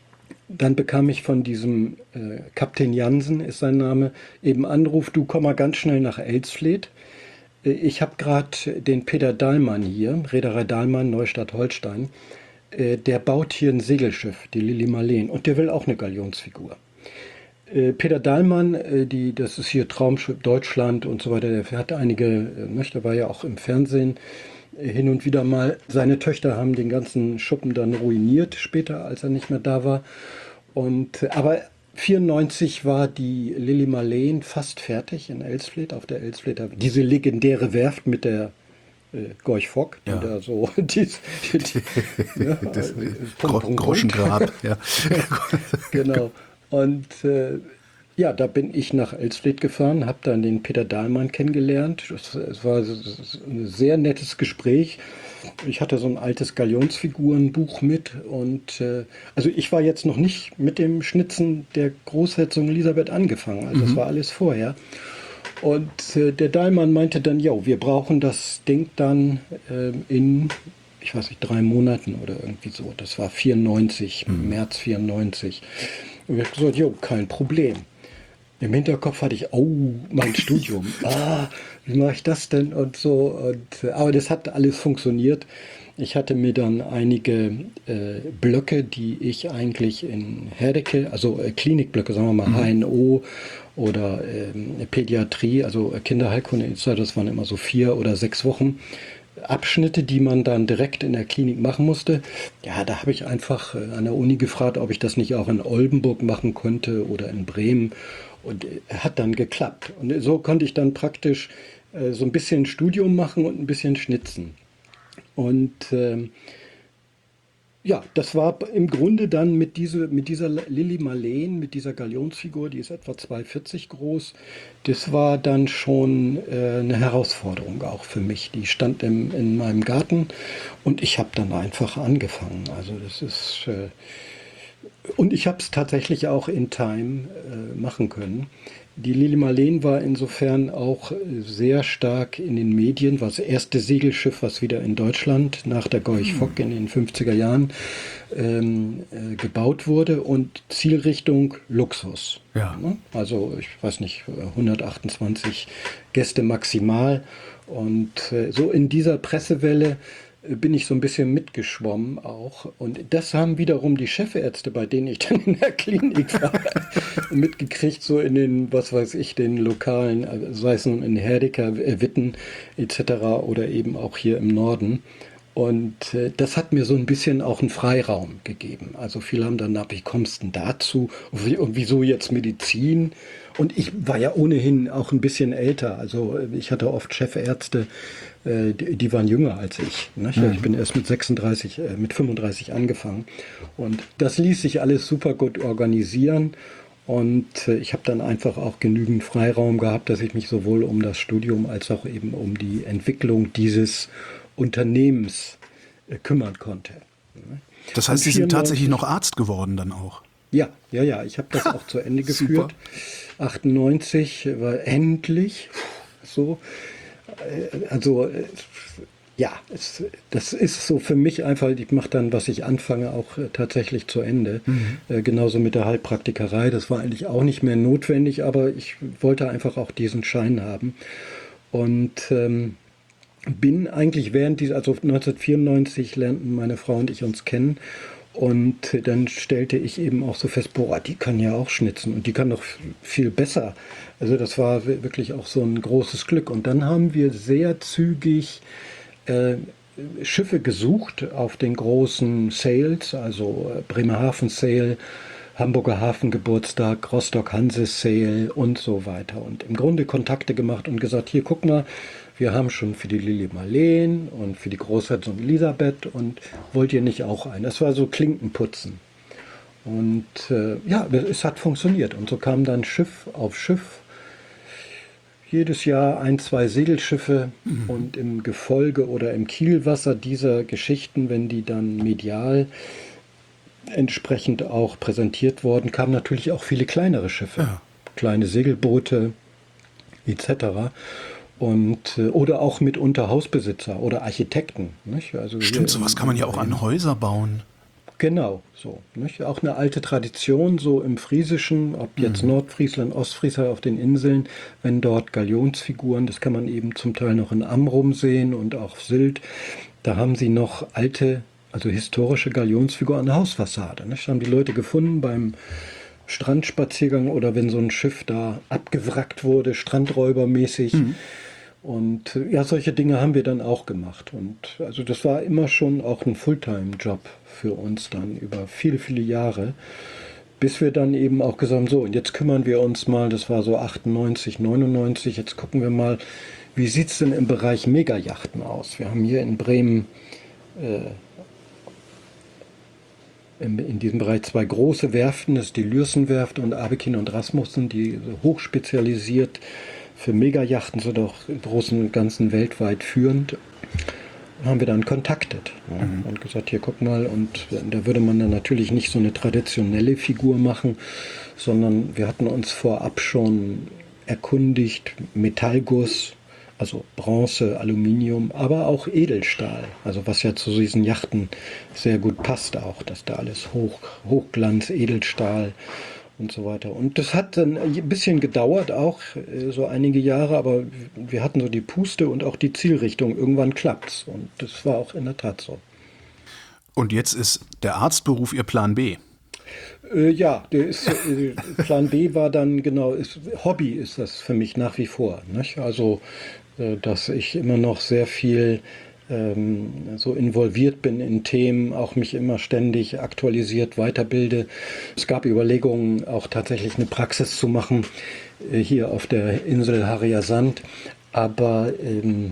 dann bekam ich von diesem äh, Kapitän Jansen, ist sein Name, eben Anruf, du komm mal ganz schnell nach Elsfleth. Äh, ich habe gerade den Peter Dahlmann hier, Reederei Dahlmann, Neustadt-Holstein. Äh, der baut hier ein Segelschiff, die Lili Marleen, und der will auch eine Galionsfigur. Äh, Peter Dahlmann, äh, die, das ist hier Traumschiff Deutschland und so weiter, der hat einige, äh, ne, der war ja auch im Fernsehen äh, hin und wieder mal. Seine Töchter haben den ganzen Schuppen dann ruiniert später, als er nicht mehr da war. Und, äh, aber vierundneunzig war die Lili Marleen fast fertig in Elsfleth, auf der Elsflether, diese legendäre Werft mit der äh, Gorch Fock, Ja. die da so dies, die, die, ja, Das, äh, Gro Punkt, Punkt, Punkt. Groschengrab. Ja. Genau. Und äh, ja, da bin ich nach Elsfleth gefahren, habe dann den Peter Dahlmann kennengelernt. Es, es war ein sehr nettes Gespräch. Ich hatte so ein altes Galionsfigurenbuch mit und äh, also ich war jetzt noch nicht mit dem Schnitzen der Großherzogin Elisabeth angefangen. Also das war alles vorher. Und äh, der Dahlmann meinte dann, ja, wir brauchen das Ding dann äh, in, ich weiß nicht, drei Monaten oder irgendwie so. Das war vierundneunzig, März vierundneunzig. Und ich habe gesagt, jo, kein Problem. Im Hinterkopf hatte ich, oh, mein Studium. Ah, wie mache ich das denn und so. Und, äh, aber das hat alles funktioniert. Ich hatte mir dann einige äh, Blöcke, die ich eigentlich in Herdecke, also äh, Klinikblöcke, sagen wir mal H N O oder ähm, Pädiatrie, also äh, Kinderheilkunde, das waren immer so vier oder sechs Wochen. Abschnitte, die man dann direkt in der Klinik machen musste. Ja, da habe ich einfach äh, an der Uni gefragt, ob ich das nicht auch in Oldenburg machen könnte oder in Bremen. Und äh, hat dann geklappt. Und so konnte ich dann praktisch äh, so ein bisschen Studium machen und ein bisschen schnitzen. Und ähm, ja, das war im Grunde dann mit, diese, mit dieser Lili Marleen, mit dieser Galionsfigur, die ist etwa zwei Meter vierzig groß, das war dann schon äh, eine Herausforderung auch für mich. Die stand im, in meinem Garten und ich habe dann einfach angefangen. Also das ist... Äh, und ich habe es tatsächlich auch in Time äh, machen können. Die Lili Marleen war insofern auch sehr stark in den Medien, war das erste Segelschiff, was wieder in Deutschland nach der Gorch Fock in den fünfziger Jahren ähm, äh, gebaut wurde und Zielrichtung Luxus. Ja. Also ich weiß nicht, hundertachtundzwanzig Gäste maximal. Und äh, so in dieser Pressewelle bin ich so ein bisschen mitgeschwommen auch. Und das haben wiederum die Chefärzte, bei denen ich dann in der Klinik war, mitgekriegt, so in den, was weiß ich, den lokalen, sei es nun in Herdecke, Witten et cetera oder eben auch hier im Norden. Und äh, das hat mir so ein bisschen auch einen Freiraum gegeben. Also viele haben dann gesagt, wie kommst du denn dazu? Und, wie, und wieso jetzt Medizin? Und ich war ja ohnehin auch ein bisschen älter. Also ich hatte oft Chefärzte, äh, die, die waren jünger als ich. Ne? Mhm. Ich bin erst mit sechsunddreißig, äh, mit fünfunddreißig angefangen. Und das ließ sich alles super gut organisieren. Und äh, ich habe dann einfach auch genügend Freiraum gehabt, dass ich mich sowohl um das Studium als auch eben um die Entwicklung dieses Unternehmens äh, kümmern konnte. Das heißt, Sie sind tatsächlich noch Arzt geworden dann auch? Ja, ja, ja. Ich habe das ha, auch zu Ende geführt. achtundneunzig war endlich so. Also ja, es, das ist so für mich einfach, ich mache dann, was ich anfange, auch äh, tatsächlich zu Ende. Mhm. Äh, genauso mit der Heilpraktikerei. Das war eigentlich auch nicht mehr notwendig, aber ich wollte einfach auch diesen Schein haben. Und ähm, bin eigentlich während dieser, also neunzehnhundertvierundneunzig lernten meine Frau und ich uns kennen. Und dann stellte ich eben auch so fest, boah, die kann ja auch schnitzen und die kann doch viel besser. Also das war wirklich auch so ein großes Glück. Und dann haben wir sehr zügig äh, Schiffe gesucht auf den großen Sales, also Bremerhaven Sale, Hamburger Hafengeburtstag, Rostock Hanse Sale und so weiter. Und im Grunde Kontakte gemacht und gesagt, hier guck mal, wir haben schon für die Lili Marleen und für die Großherzogin Elisabeth und wollt ihr nicht auch ein? Das war so Klinkenputzen. Und äh, ja, es hat funktioniert. Und so kam dann Schiff auf Schiff. Jedes Jahr ein, zwei Segelschiffe mhm. und im Gefolge oder im Kielwasser dieser Geschichten, wenn die dann medial entsprechend auch präsentiert wurden, kamen natürlich auch viele kleinere Schiffe. Ja. Kleine Segelboote et cetera. Und, oder auch mitunter Hausbesitzer oder Architekten. Nicht? Also stimmt, sowas kann man ja auch an Häuser bauen. Genau, so. Nicht? Auch eine alte Tradition, so im Friesischen, ob jetzt mhm. Nordfriesland, Ostfriesland auf den Inseln, wenn dort Galionsfiguren, das kann man eben zum Teil noch in Amrum sehen und auch auf Sylt, da haben sie noch alte, also historische Galionsfiguren an der Hausfassade. Nicht? Da haben die Leute gefunden beim Strandspaziergang oder wenn so ein Schiff da abgewrackt wurde, strandräubermäßig. Mhm. Und ja, solche Dinge haben wir dann auch gemacht. Und also das war immer schon auch ein Fulltime-Job für uns dann über viele, viele Jahre. Bis wir dann eben auch gesagt haben, so, und jetzt kümmern wir uns mal, das war so achtundneunzig, neunundneunzig, jetzt gucken wir mal, wie sieht es denn im Bereich Megayachten aus? Wir haben hier in Bremen äh, in, in diesem Bereich zwei große Werften, das ist die Lürsenwerft und Abekin und Rasmussen, die hochspezialisiert für Megayachten sind auch im Großen und Ganzen weltweit führend. Haben wir dann kontaktet ja, mhm. und gesagt, hier guck mal, und da würde man dann natürlich nicht so eine traditionelle Figur machen, sondern wir hatten uns vorab schon erkundigt, Metallguss, also Bronze, Aluminium, aber auch Edelstahl, also was ja zu diesen Yachten sehr gut passt auch, dass da alles Hoch, Hochglanz, Edelstahl und so weiter. Und das hat dann ein bisschen gedauert, auch so einige Jahre, aber wir hatten so die Puste und auch die Zielrichtung. Irgendwann klappt's. Und das war auch in der Tat so. Und jetzt ist der Arztberuf Ihr Plan B? Äh, ja, der ist, äh, Plan B war dann genau, ist, Hobby ist das für mich nach wie vor. Nicht? Also, äh, dass ich immer noch sehr viel so involviert bin in Themen, auch mich immer ständig aktualisiert, weiterbilde. Es gab Überlegungen, auch tatsächlich eine Praxis zu machen, hier auf der Insel Harrier Sand. Aber ähm,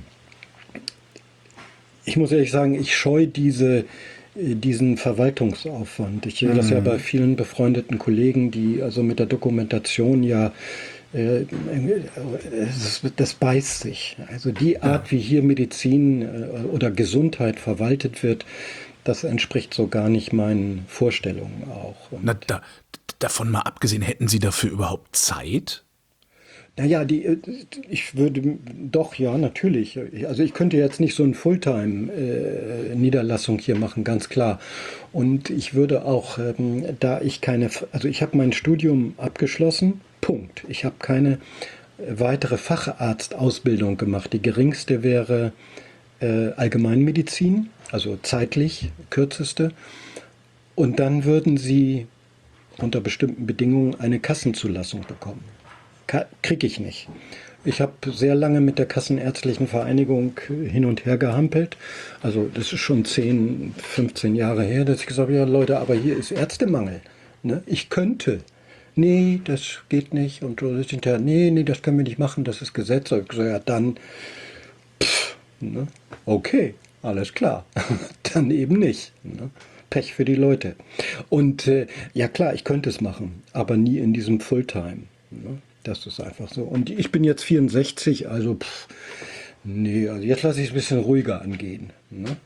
ich muss ehrlich sagen, ich scheue diese, diesen Verwaltungsaufwand. Ich sehe mhm. das ja bei vielen befreundeten Kollegen, die also mit der Dokumentation ja das beißt sich. Also die Art, ja. wie hier Medizin oder Gesundheit verwaltet wird, das entspricht so gar nicht meinen Vorstellungen auch. Und Na, da, davon mal abgesehen, hätten Sie dafür überhaupt Zeit? Naja, die, ich würde doch, ja, natürlich. Also ich könnte jetzt nicht so eine Fulltime-Niederlassung hier machen, ganz klar. Und ich würde auch, da ich keine, also ich habe mein Studium abgeschlossen, Punkt. Ich habe keine weitere Facharztausbildung gemacht. Die geringste wäre äh, Allgemeinmedizin, also zeitlich kürzeste. Und dann würden Sie unter bestimmten Bedingungen eine Kassenzulassung bekommen. Ka- krieg ich nicht. Ich habe sehr lange mit der Kassenärztlichen Vereinigung hin und her gehampelt. Also das ist schon zehn, fünfzehn Jahre her, dass ich gesagt habe, ja Leute, aber hier ist Ärztemangel. Ne? Ich könnte. Nee, das geht nicht. Und so hinterher, nee, nee, das können wir nicht machen, das ist Gesetz. Ich gesagt, ja, dann, pff, ne? Okay, alles klar. Dann eben nicht. Ne? Pech für die Leute. Und äh, ja klar, ich könnte es machen, aber nie in diesem Fulltime. Ne? Das ist einfach so. Und ich bin jetzt vierundsechzig, also pff, nee, also jetzt lasse ich es ein bisschen ruhiger angehen. Ne?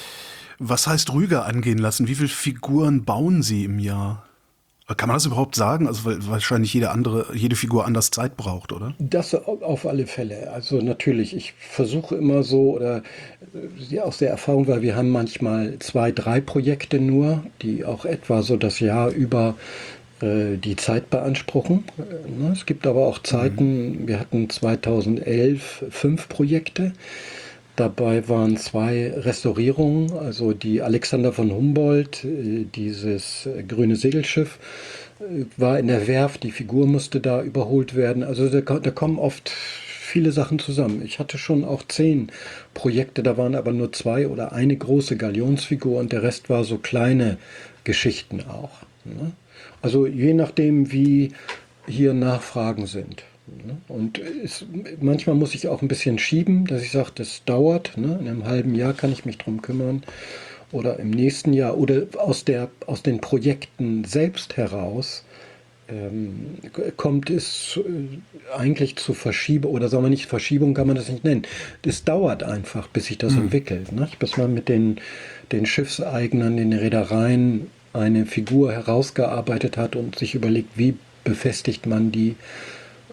Was heißt ruhiger angehen lassen? Wie viele Figuren bauen Sie im Jahr? Kann man das überhaupt sagen? Also weil wahrscheinlich jede andere, jede Figur anders Zeit braucht, oder? Das auf alle Fälle. Also natürlich, ich versuche immer so, oder ja, aus der Erfahrung, weil wir haben manchmal zwei, drei Projekte nur, die auch etwa so das Jahr über äh, die Zeit beanspruchen. Ne? Es gibt aber auch Zeiten, mhm. wir hatten zweitausendelf fünf Projekte. Dabei waren zwei Restaurierungen, also die Alexander von Humboldt, dieses grüne Segelschiff, war in der Werft, die Figur musste da überholt werden. Also da, da kommen oft viele Sachen zusammen. Ich hatte schon auch zehn Projekte, da waren aber nur zwei oder eine große Galionsfigur und der Rest war so kleine Geschichten auch. Ne? Also je nachdem, wie hier Nachfragen sind. Und es, manchmal muss ich auch ein bisschen schieben, dass ich sage, das dauert. Ne? In einem halben Jahr kann ich mich drum kümmern. Oder im nächsten Jahr. Oder aus, der, aus den Projekten selbst heraus ähm, kommt es äh, eigentlich zu Verschiebung. Oder sagen wir nicht, Verschiebung kann man das nicht nennen. Es dauert einfach, bis sich das mhm. entwickelt. Ne? Bis man mit den, den Schiffseignern, den Reedereien eine Figur herausgearbeitet hat und sich überlegt, wie befestigt man die,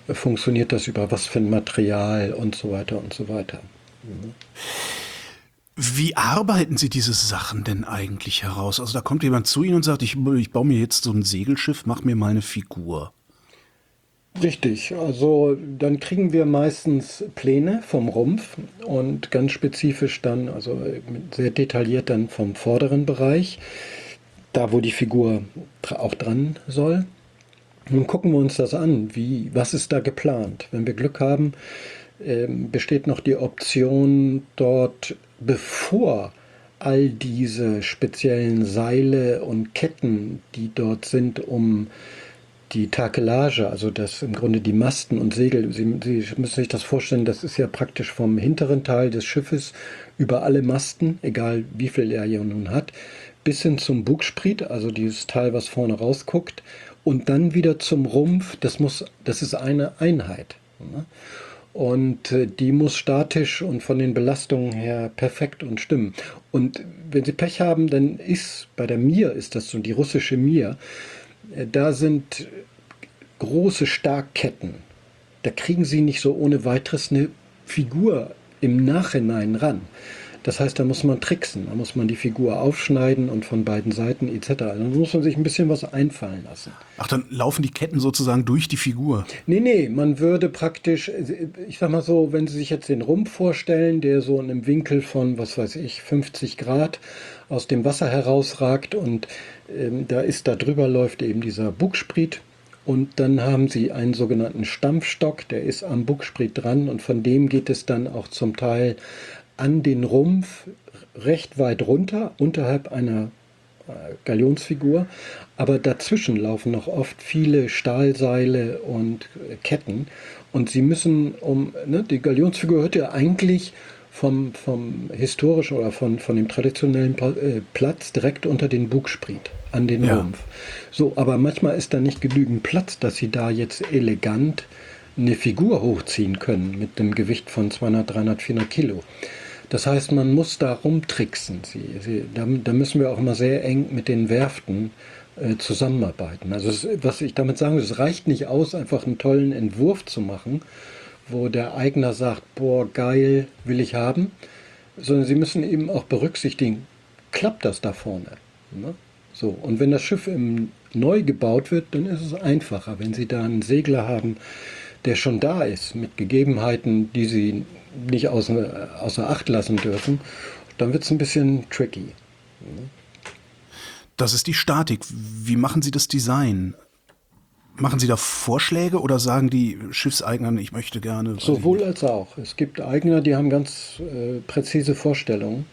funktioniert das über was für ein Material und so weiter und so weiter. Mhm. Wie arbeiten Sie diese Sachen denn eigentlich heraus? Also da kommt jemand zu Ihnen und sagt, ich, ich baue mir jetzt so ein Segelschiff, mach mir mal eine Figur. Richtig, also dann kriegen wir meistens Pläne vom Rumpf und ganz spezifisch dann, also sehr detailliert dann vom vorderen Bereich, da wo die Figur auch dran soll. Nun gucken wir uns das an, wie, was ist da geplant? Wenn wir Glück haben, äh, besteht noch die Option dort, bevor all diese speziellen Seile und Ketten, die dort sind, um die Takelage, also das im Grunde die Masten und Segel, Sie, Sie müssen sich das vorstellen, das ist ja praktisch vom hinteren Teil des Schiffes über alle Masten, egal wie viel er ja nun hat, bis hin zum Bugspriet, also dieses Teil, was vorne rausguckt, und dann wieder zum Rumpf, das muss, das ist eine Einheit. Ne? Und äh, die muss statisch und von den Belastungen her perfekt und stimmen. Und wenn Sie Pech haben, dann ist, bei der Mir ist das so, die russische Mir, äh, da sind große Starkketten. Da kriegen Sie nicht so ohne weiteres eine Figur im Nachhinein ran. Das heißt, da muss man tricksen, da muss man die Figur aufschneiden und von beiden Seiten et cetera. Da muss man sich ein bisschen was einfallen lassen. Ach, dann laufen die Ketten sozusagen durch die Figur. Nee, nee, man würde praktisch, ich sag mal so, wenn Sie sich jetzt den Rumpf vorstellen, der so in einem Winkel von, was weiß ich, fünfzig Grad aus dem Wasser herausragt und ähm, da ist, da drüber läuft eben dieser Bugspriet. Und dann haben Sie einen sogenannten Stampfstock, der ist am Bugspriet dran und von dem geht es dann auch zum Teil an den Rumpf recht weit runter, unterhalb einer äh, Galionsfigur, aber dazwischen laufen noch oft viele Stahlseile und äh, Ketten und Sie müssen, um, ne, die Galionsfigur hört ja eigentlich vom, vom historischen oder von, von dem traditionellen äh, Platz direkt unter den Bugspriet, an den Ja. Rumpf. So, aber manchmal ist da nicht genügend Platz, dass Sie da jetzt elegant eine Figur hochziehen können mit einem Gewicht von zweihundert, dreihundert, vierhundert Kilo. Das heißt, man muss da rumtricksen. Sie, sie, da, da müssen wir auch immer sehr eng mit den Werften äh, zusammenarbeiten. Also es, was ich damit sagen will, es reicht nicht aus, einfach einen tollen Entwurf zu machen, wo der Eigner sagt, boah, geil, will ich haben, sondern Sie müssen eben auch berücksichtigen, klappt das da vorne? Ne? So, und wenn das Schiff im, neu gebaut wird, dann ist es einfacher. Wenn Sie da einen Segler haben, der schon da ist, mit Gegebenheiten, die Sie nicht außer, außer Acht lassen dürfen, dann wird es ein bisschen tricky. Das ist die Statik. Wie machen Sie das Design? Machen Sie da Vorschläge oder sagen die Schiffseignern, ich möchte gerne... weiß ich Sowohl nicht. als auch. Es gibt Eigner, die haben ganz äh, präzise Vorstellungen,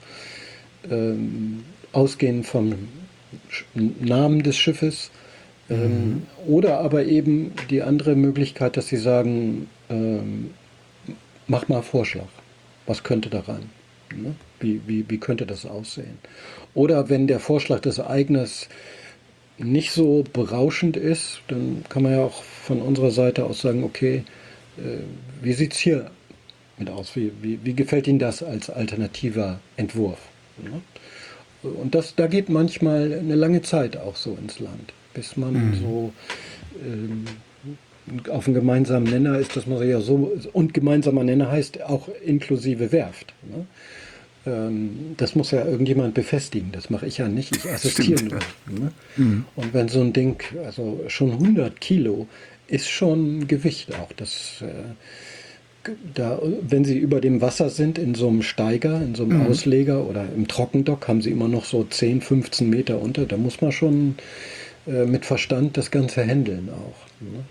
ähm, ausgehend vom Sch- Namen des Schiffes, ähm, oder aber eben die andere Möglichkeit, dass sie sagen, ähm, mach mal einen Vorschlag. Was könnte da rein? Ne? Wie, wie, wie könnte das aussehen? Oder wenn der Vorschlag des Eigners nicht so berauschend ist, dann kann man ja auch von unserer Seite aus sagen, okay, äh, wie sieht es hier mit aus? Wie, wie, wie gefällt Ihnen das als alternativer Entwurf? Ne? Und das, da geht manchmal eine lange Zeit auch so ins Land, bis man so ähm, auf einen gemeinsamen Nenner ist, dass man ja so, und gemeinsamer Nenner heißt auch inklusive Werft. Ne? Ähm, das muss ja irgendjemand befestigen, das mache ich ja nicht, ich assistiere nur. Ne? Und wenn so ein Ding, also schon hundert Kilo, ist schon Gewicht auch. Das, äh, da, wenn Sie über dem Wasser sind, in so einem Steiger, in so einem Ausleger oder im Trockendock, haben Sie immer noch so zehn, fünfzehn Meter unter. Da muss man schon äh, mit Verstand das Ganze handeln auch. Ne?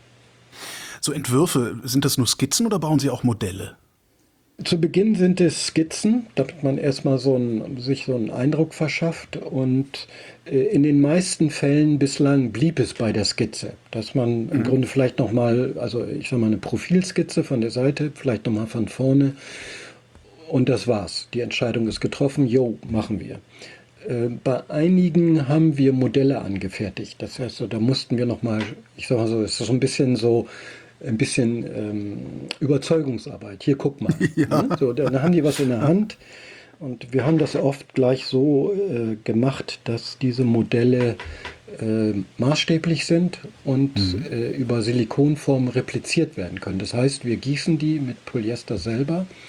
So Entwürfe, sind das nur Skizzen oder bauen Sie auch Modelle? Zu Beginn sind es Skizzen, damit man erstmal so ein, sich so einen Eindruck verschafft. Und äh, in den meisten Fällen bislang blieb es bei der Skizze, dass man im Grunde vielleicht nochmal, also ich sag mal eine Profilskizze von der Seite, vielleicht nochmal von vorne. Und das war's. Die Entscheidung ist getroffen, jo, machen wir. Äh, bei einigen haben wir Modelle angefertigt. Das heißt, so, da mussten wir nochmal, ich sag mal so, es ist so ein bisschen so, ein bisschen ähm, Überzeugungsarbeit. Hier, guck mal. Ne? So, dann haben die was in der Hand und wir haben das oft gleich so äh, gemacht, dass diese Modelle äh, maßstäblich sind und äh, über Silikonform repliziert werden können. Das heißt, wir gießen die mit Polyester selber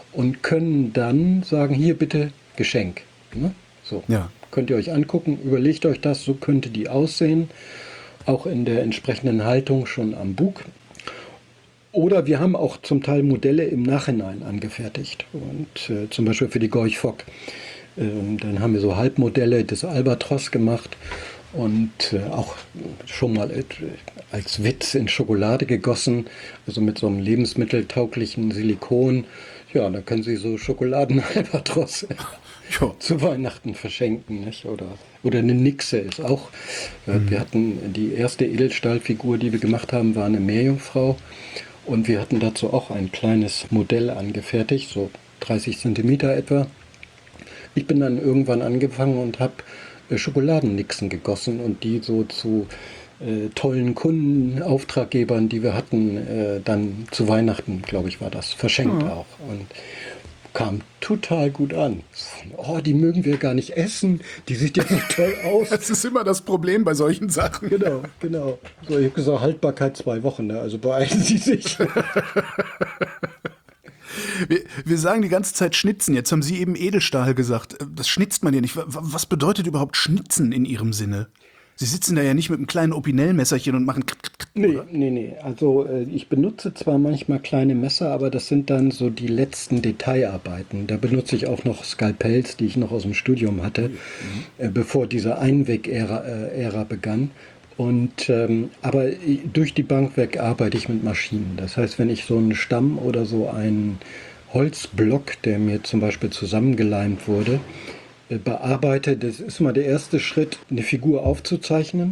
und können dann sagen, hier bitte Geschenk. Ne? So, Ja. könnt ihr euch angucken, überlegt euch das, so könnte die aussehen, auch in der entsprechenden Haltung schon am Bug. Oder wir haben auch zum Teil Modelle im Nachhinein angefertigt, und äh, zum Beispiel für die Gorch Fock. Ähm, dann haben wir so Halbmodelle des Albatros gemacht und äh, auch schon mal äh, als Witz in Schokolade gegossen, also mit so einem lebensmitteltauglichen Silikon. Ja, da können Sie so Schokoladen-Albatros Ja. zu Weihnachten verschenken, nicht? Oder, oder eine Nixe ist auch. Äh, Wir hatten die erste Edelstahlfigur, die wir gemacht haben, war eine Meerjungfrau. Und wir hatten dazu auch ein kleines Modell angefertigt, so dreißig Zentimeter etwa. Ich bin dann irgendwann angefangen und habe äh, Schokoladennixen gegossen und die so zu äh, tollen Kunden, Auftraggebern, die wir hatten, äh, dann zu Weihnachten, glaube ich, war das, verschenkt auch. Und kam total gut an. Oh, die mögen wir gar nicht essen, die sieht ja so toll aus. Das ist immer das Problem bei solchen Sachen. Genau, genau. So, ich habe gesagt, Haltbarkeit zwei Wochen, ne? Also beeilen Sie sich. Wir, wir sagen die ganze Zeit Schnitzen. Jetzt haben Sie eben Edelstahl gesagt. Das schnitzt man ja nicht. Was bedeutet überhaupt Schnitzen in Ihrem Sinne? Sie sitzen da ja nicht mit einem kleinen Opinel-Messerchen und machen... Nee, nee, nee. Also äh, ich benutze zwar manchmal kleine Messer, aber das sind dann so die letzten Detailarbeiten. Da benutze ich auch noch Skalpells, die ich noch aus dem Studium hatte, äh, bevor diese Einweg-Ära äh, Ära begann. Und, ähm, aber durch die Bank weg arbeite ich mit Maschinen. Das heißt, wenn ich so einen Stamm oder so einen Holzblock, der mir zum Beispiel zusammengeleimt wurde, äh, bearbeite, das ist mal der erste Schritt, eine Figur aufzuzeichnen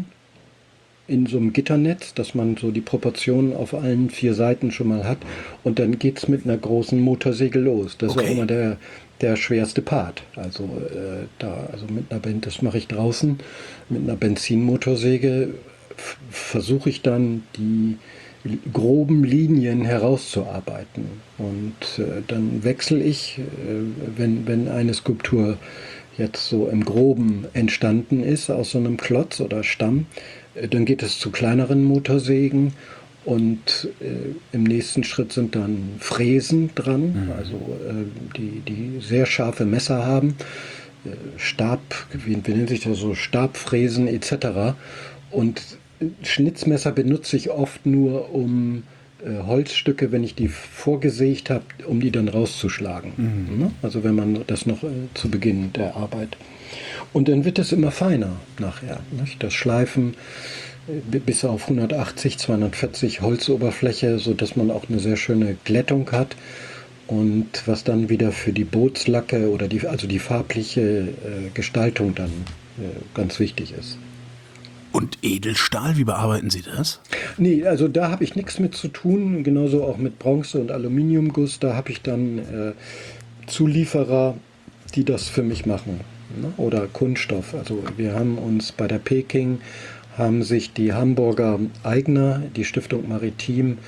in so einem Gitternetz, dass man so die Proportionen auf allen vier Seiten schon mal hat. Und dann geht es mit einer großen Motorsäge los. Das Okay. ist auch immer der, der schwerste Part. Also, äh, da, also mit einer Ben- das mache ich draußen. Mit einer Benzinmotorsäge f- versuche ich dann die li- groben Linien herauszuarbeiten. Und äh, dann wechsle ich, äh, wenn, wenn eine Skulptur jetzt so im Groben entstanden ist, aus so einem Klotz oder Stamm, äh, dann geht es zu kleineren Motorsägen und äh, im nächsten Schritt sind dann Fräsen dran, also äh, die, die sehr scharfe Messer haben, äh, Stab, wie, wie nennt sich das so, Stabfräsen et cetera. Und äh, Schnitzmesser benutze ich oft nur, um äh, Holzstücke, wenn ich die vorgesägt habe, um die dann rauszuschlagen. Ne? Also wenn man das noch äh, zu Beginn der Arbeit. Und dann wird es immer feiner nachher. Nicht? Das Schleifen äh, bis auf hundertachtzig, zweihundertvierzig Holzoberfläche, sodass man auch eine sehr schöne Glättung hat. Und was dann wieder für die Bootslacke oder die, also die farbliche äh, Gestaltung dann äh, ganz wichtig ist. Und Edelstahl, wie bearbeiten Sie das? Nee, also da habe ich nichts mit zu tun, genauso auch mit Bronze- und Aluminiumguss. Da habe ich dann äh, Zulieferer, die das für mich machen. Ne? Oder Kunststoff. Also wir haben uns bei der Peking, haben sich die Hamburger Aigner, die Stiftung Maritim,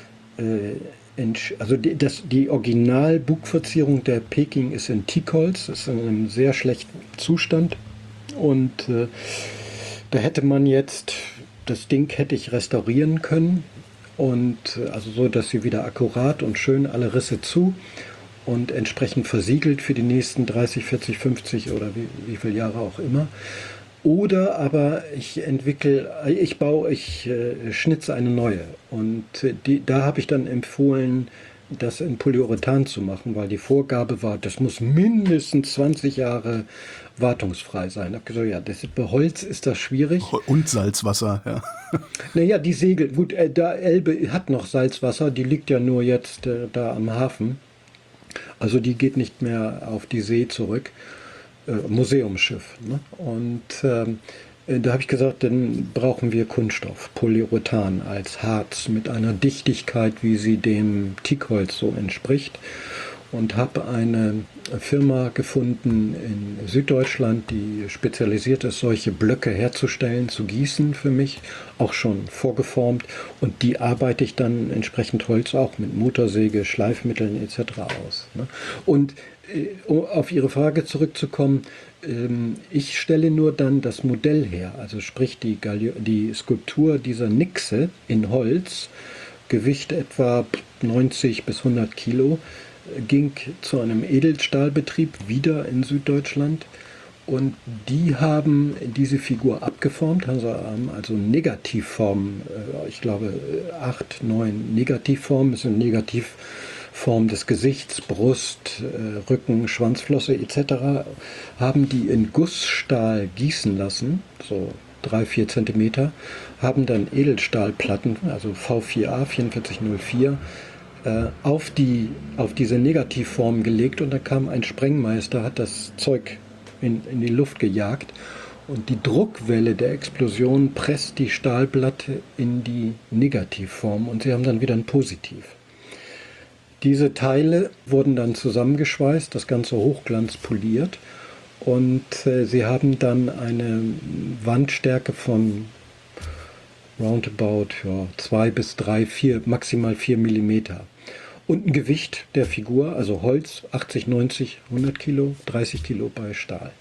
äh, entsch- also die, das, die Original-Bugverzierung der Peking ist in Teakholz, ist in einem sehr schlechten Zustand. Und äh, da hätte man jetzt, das Ding hätte ich restaurieren können und äh, also so, dass sie wieder akkurat und schön alle Risse zu und entsprechend versiegelt für die nächsten dreißig, vierzig, fünfzig oder wie, wie viele Jahre auch immer. Oder aber ich entwickle, ich baue, ich äh, schnitze eine neue. Und äh, die, da habe ich dann empfohlen, das in Polyurethan zu machen, weil die Vorgabe war, das muss mindestens zwanzig Jahre wartungsfrei sein. Ich habe gesagt, ja, das, bei Holz ist das schwierig. Und Salzwasser, ja. Naja, die Segel, gut, äh, da Elbe hat noch Salzwasser, die liegt ja nur jetzt äh, da am Hafen. Also die geht nicht mehr auf die See zurück. Äh, Museumsschiff. Ne? Und ähm, äh, da habe ich gesagt, dann brauchen wir Kunststoff, Polyurethan als Harz mit einer Dichtigkeit, wie sie dem Teakholz so entspricht. Und habe eine Firma gefunden in Süddeutschland, die spezialisiert ist, solche Blöcke herzustellen, zu gießen für mich, auch schon vorgeformt. Und die arbeite ich dann entsprechend Holz auch mit Motorsäge, Schleifmitteln et cetera aus. Ne? Und äh, um auf Ihre Frage zurückzukommen, ähm, ich stelle nur dann das Modell her, also sprich die, Galli- die Skulptur dieser Nixe in Holz, Gewicht etwa neunzig bis hundert Kilo. ging zu einem Edelstahlbetrieb wieder in Süddeutschland. Und die haben diese Figur abgeformt, also also Negativformen, ich glaube acht, neun Negativformen, das sind Negativformen des Gesichts, Brust, Rücken, Schwanzflosse et cetera, haben die in Gussstahl gießen lassen, so drei, vier Zentimeter, haben dann Edelstahlplatten, also V vier A vierundvierzig null vier, auf, die, auf diese Negativform gelegt und da kam ein Sprengmeister, hat das Zeug In, in die Luft gejagt und die Druckwelle der Explosion presst die Stahlplatte in die Negativform und sie haben dann wieder ein Positiv. Diese Teile wurden dann zusammengeschweißt, das Ganze hochglanzpoliert und äh, sie haben dann eine Wandstärke von roundabout ja, zwei bis drei, vier, maximal vier Millimeter. Und ein Gewicht der Figur, also Holz, achtzig, neunzig, hundert Kilo, dreißig Kilo bei Stahl.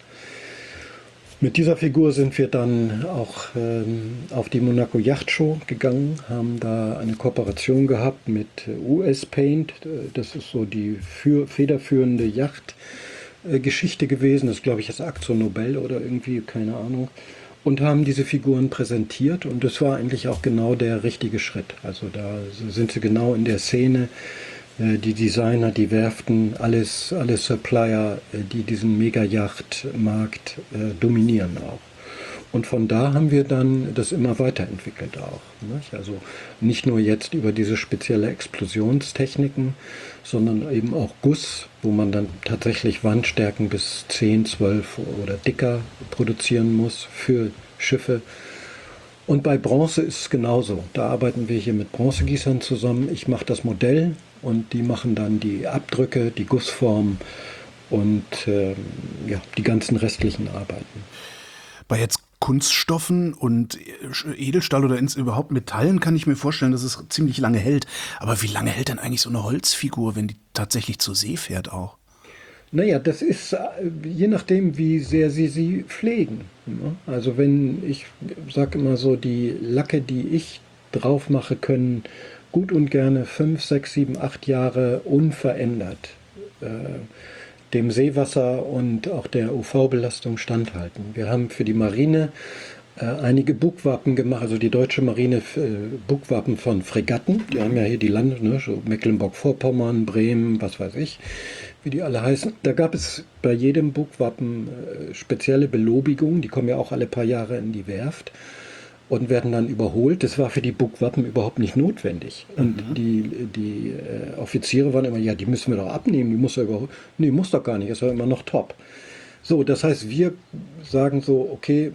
Mit dieser Figur sind wir dann auch ähm, auf die Monaco Yacht Show gegangen, haben da eine Kooperation gehabt mit U S Paint. Das ist so die für, federführende Yachtgeschichte äh, gewesen. Das ist, glaube ich, das Akzo Nobel oder irgendwie, keine Ahnung. Und haben diese Figuren präsentiert und das war eigentlich auch genau der richtige Schritt. Also da sind sie genau in der Szene. Die Designer, die Werften, alles, alle Supplier, die diesen Mega-Yacht-Markt äh, dominieren auch. Und von da haben wir dann das immer weiterentwickelt auch. Nicht? Also nicht nur jetzt über diese spezielle Explosionstechniken, sondern eben auch Guss, wo man dann tatsächlich Wandstärken bis zehn, zwölf oder dicker produzieren muss für Schiffe. Und bei Bronze ist es genauso. Da arbeiten wir hier mit Bronzegießern zusammen. Ich mache das Modell und die machen dann die Abdrücke, die Gussform und äh, ja, die ganzen restlichen Arbeiten. Bei jetzt Kunststoffen und Edelstahl oder ins, überhaupt Metallen kann ich mir vorstellen, dass es ziemlich lange hält. Aber wie lange hält denn eigentlich so eine Holzfigur, wenn die tatsächlich zur See fährt auch? Naja, das ist je nachdem, wie sehr Sie sie pflegen. Also wenn, ich sage immer so, die Lacke, die ich drauf mache, können gut und gerne fünf, sechs, sieben, acht Jahre unverändert äh, dem Seewasser und auch der U V-Belastung standhalten. Wir haben für die Marine äh, einige Bugwappen gemacht, also die deutsche Marine äh, Bugwappen von Fregatten. Die haben ja hier die Lande, ne, so Mecklenburg-Vorpommern, Bremen, was weiß ich, wie die alle heißen. Da gab es bei jedem Bugwappen äh, spezielle Belobigungen, die kommen ja auch alle paar Jahre in die Werft und werden dann überholt. Das war für die Bugwappen überhaupt nicht notwendig. Und mhm. die, die äh, Offiziere waren immer, ja, die müssen wir doch abnehmen, die muss ja überholen. Nee, muss doch gar nicht, ist ja immer noch top. So, das heißt, wir sagen so, okay,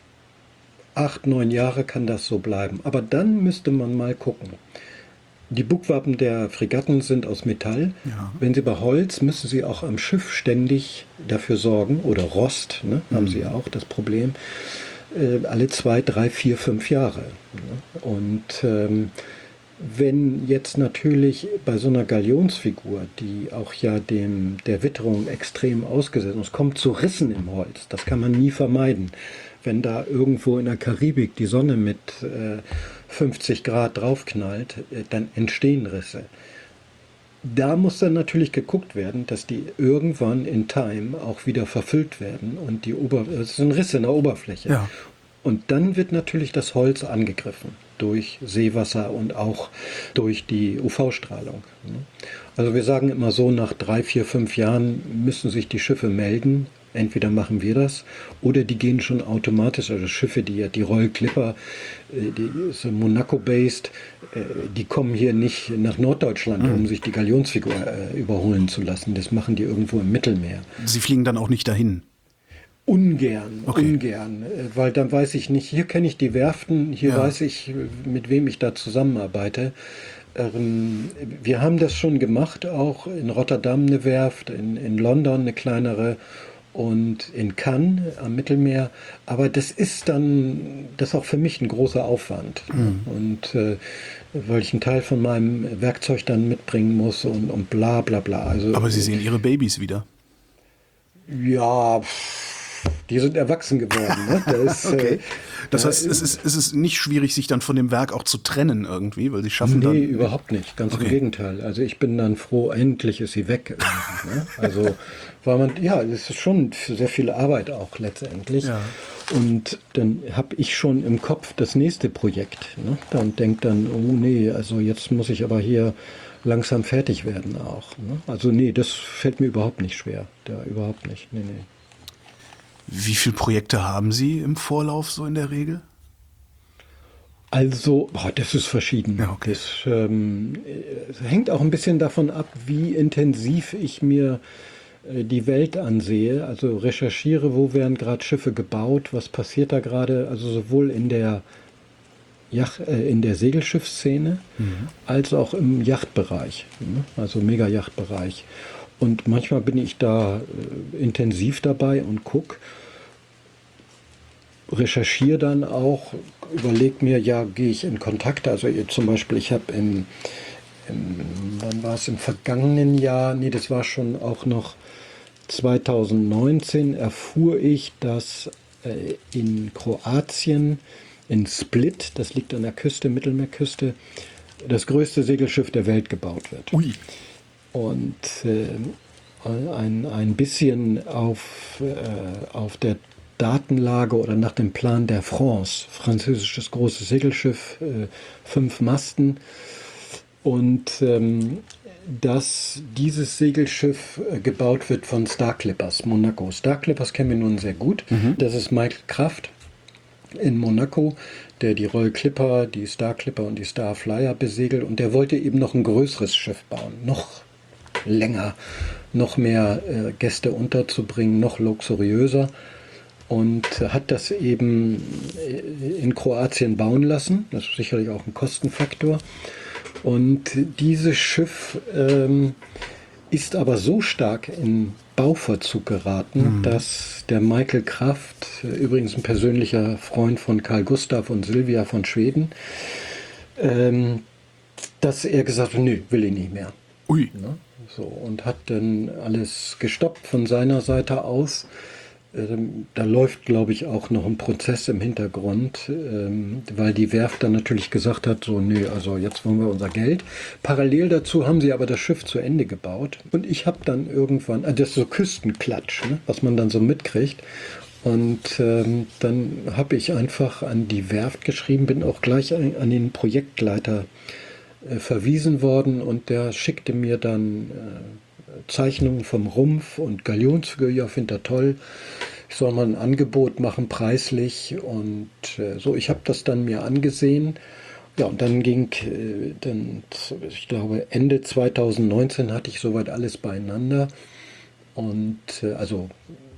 acht, neun Jahre kann das so bleiben. Aber dann müsste man mal gucken. Die Bugwappen der Fregatten sind aus Metall. Ja. Wenn sie bei Holz, müssen sie auch am Schiff ständig dafür sorgen, oder Rost, ne, mhm. haben sie ja auch das Problem, äh, alle zwei, drei, vier, fünf Jahre. Ne? Und ähm, wenn jetzt natürlich bei so einer Galionsfigur, die auch ja dem, der Witterung extrem ausgesetzt ist, es kommt zu Rissen im Holz, das kann man nie vermeiden. Wenn da irgendwo in der Karibik die Sonne mit äh, fünfzig Grad draufknallt, äh, dann entstehen Risse. Da muss dann natürlich geguckt werden, dass die irgendwann in Time auch wieder verfüllt werden und die Ober es ist ein Riss in der Oberfläche. Ja. Und dann wird natürlich das Holz angegriffen durch Seewasser und auch durch die U V-Strahlung. Also wir sagen immer so, nach drei, vier, fünf Jahren müssen sich die Schiffe melden. Entweder machen wir das oder die gehen schon automatisch, also Schiffe, die die Royal Clipper, die sind Monaco-based, die kommen hier nicht nach Norddeutschland, mhm. um sich die Galionsfigur überholen zu lassen. Das machen die irgendwo im Mittelmeer. Sie fliegen dann auch nicht dahin? Ungern, okay. ungern, weil dann weiß ich nicht, hier kenne ich die Werften, hier ja. weiß ich, mit wem ich da zusammenarbeite. Wir haben das schon gemacht, auch in Rotterdam eine Werft, in, in London eine kleinere und in Cannes am Mittelmeer, aber das ist dann, das ist auch für mich ein großer Aufwand. Mhm. Und äh, weil ich einen Teil von meinem Werkzeug dann mitbringen muss und, und bla bla bla. Also, aber Sie sehen Ihre Babys wieder? Ja, die sind erwachsen geworden. Ne? Da ist, Okay. äh, Das da heißt, es ist, es ist nicht schwierig, sich dann von dem Werk auch zu trennen irgendwie, weil sie schaffen Nee, dann. überhaupt nicht. Ganz Okay. im Gegenteil. Also ich bin dann froh, endlich ist sie weg. irgendwie, Ne? Also, weil man, ja, es ist schon sehr viel Arbeit auch letztendlich. Ja. Und dann habe ich schon im Kopf das nächste Projekt. Ne? Dann denkt dann, oh nee, also jetzt muss ich aber hier langsam fertig werden auch. Ne? Also nee, das fällt mir überhaupt nicht schwer. Da überhaupt nicht. Nee, nee. Wie viele Projekte haben Sie im Vorlauf so in der Regel? Also, boah, das ist verschieden. Ja, okay. Das ähm, es hängt auch ein bisschen davon ab, wie intensiv ich mir äh, die Welt ansehe. Also recherchiere, wo werden gerade Schiffe gebaut, was passiert da gerade, also sowohl in der Yacht, äh, in der Segelschiffsszene als auch im Yachtbereich, ne? Also Mega-Yachtbereich. Und manchmal bin ich da äh, intensiv dabei und gucke, recherchiere dann auch, überlege mir, ja, gehe ich in Kontakt. Also ihr- zum Beispiel, ich habe im, im, wann war es, im vergangenen Jahr, nee, das war schon auch noch zwanzig neunzehn, erfuhr ich, dass äh, in Kroatien, in Split, das liegt an der Küste, Mittelmeerküste, das größte Segelschiff der Welt gebaut wird. Ui. Und äh, ein, ein bisschen auf, äh, auf der Datenlage oder nach dem Plan der France, französisches großes Segelschiff, äh, fünf Masten. Und ähm, dass dieses Segelschiff äh, gebaut wird von Star Clippers, Monaco. Star Clippers kennen wir nun sehr gut. Das ist Michael Kraft in Monaco, der die Royal Clipper, die Star Clipper und die Star Flyer besegelt. Und der wollte eben noch ein größeres Schiff bauen, noch länger, noch mehr äh, Gäste unterzubringen, noch luxuriöser. Und hat das eben in Kroatien bauen lassen. Das ist sicherlich auch ein Kostenfaktor. Und dieses Schiff ähm, ist aber so stark in Bauverzug geraten, mhm. dass der Michael Kraft, übrigens ein persönlicher Freund von Carl Gustaf und Silvia von Schweden, ähm, dass er gesagt hat, nö, will ich nicht mehr. Ui. Ne? So, und hat dann alles gestoppt von seiner Seite aus. Da läuft, glaube ich, auch noch ein Prozess im Hintergrund, weil die Werft dann natürlich gesagt hat, so, nee, also jetzt wollen wir unser Geld. Parallel dazu haben sie aber das Schiff zu Ende gebaut. Und ich habe dann irgendwann, also das ist so Küstenklatsch, ne, was man dann so mitkriegt. Und ähm, dann habe ich einfach an die Werft geschrieben, bin auch gleich an, an den Projektleiter äh, verwiesen worden und der schickte mir dann äh, Zeichnungen vom Rumpf und Galionsfigur. Ja, finde das toll. Ich soll mal ein Angebot machen, preislich. Und äh, so, ich habe das dann mir angesehen. Ja, und dann ging, äh, dann, ich glaube, Ende zwanzig neunzehn hatte ich soweit alles beieinander. Und äh, also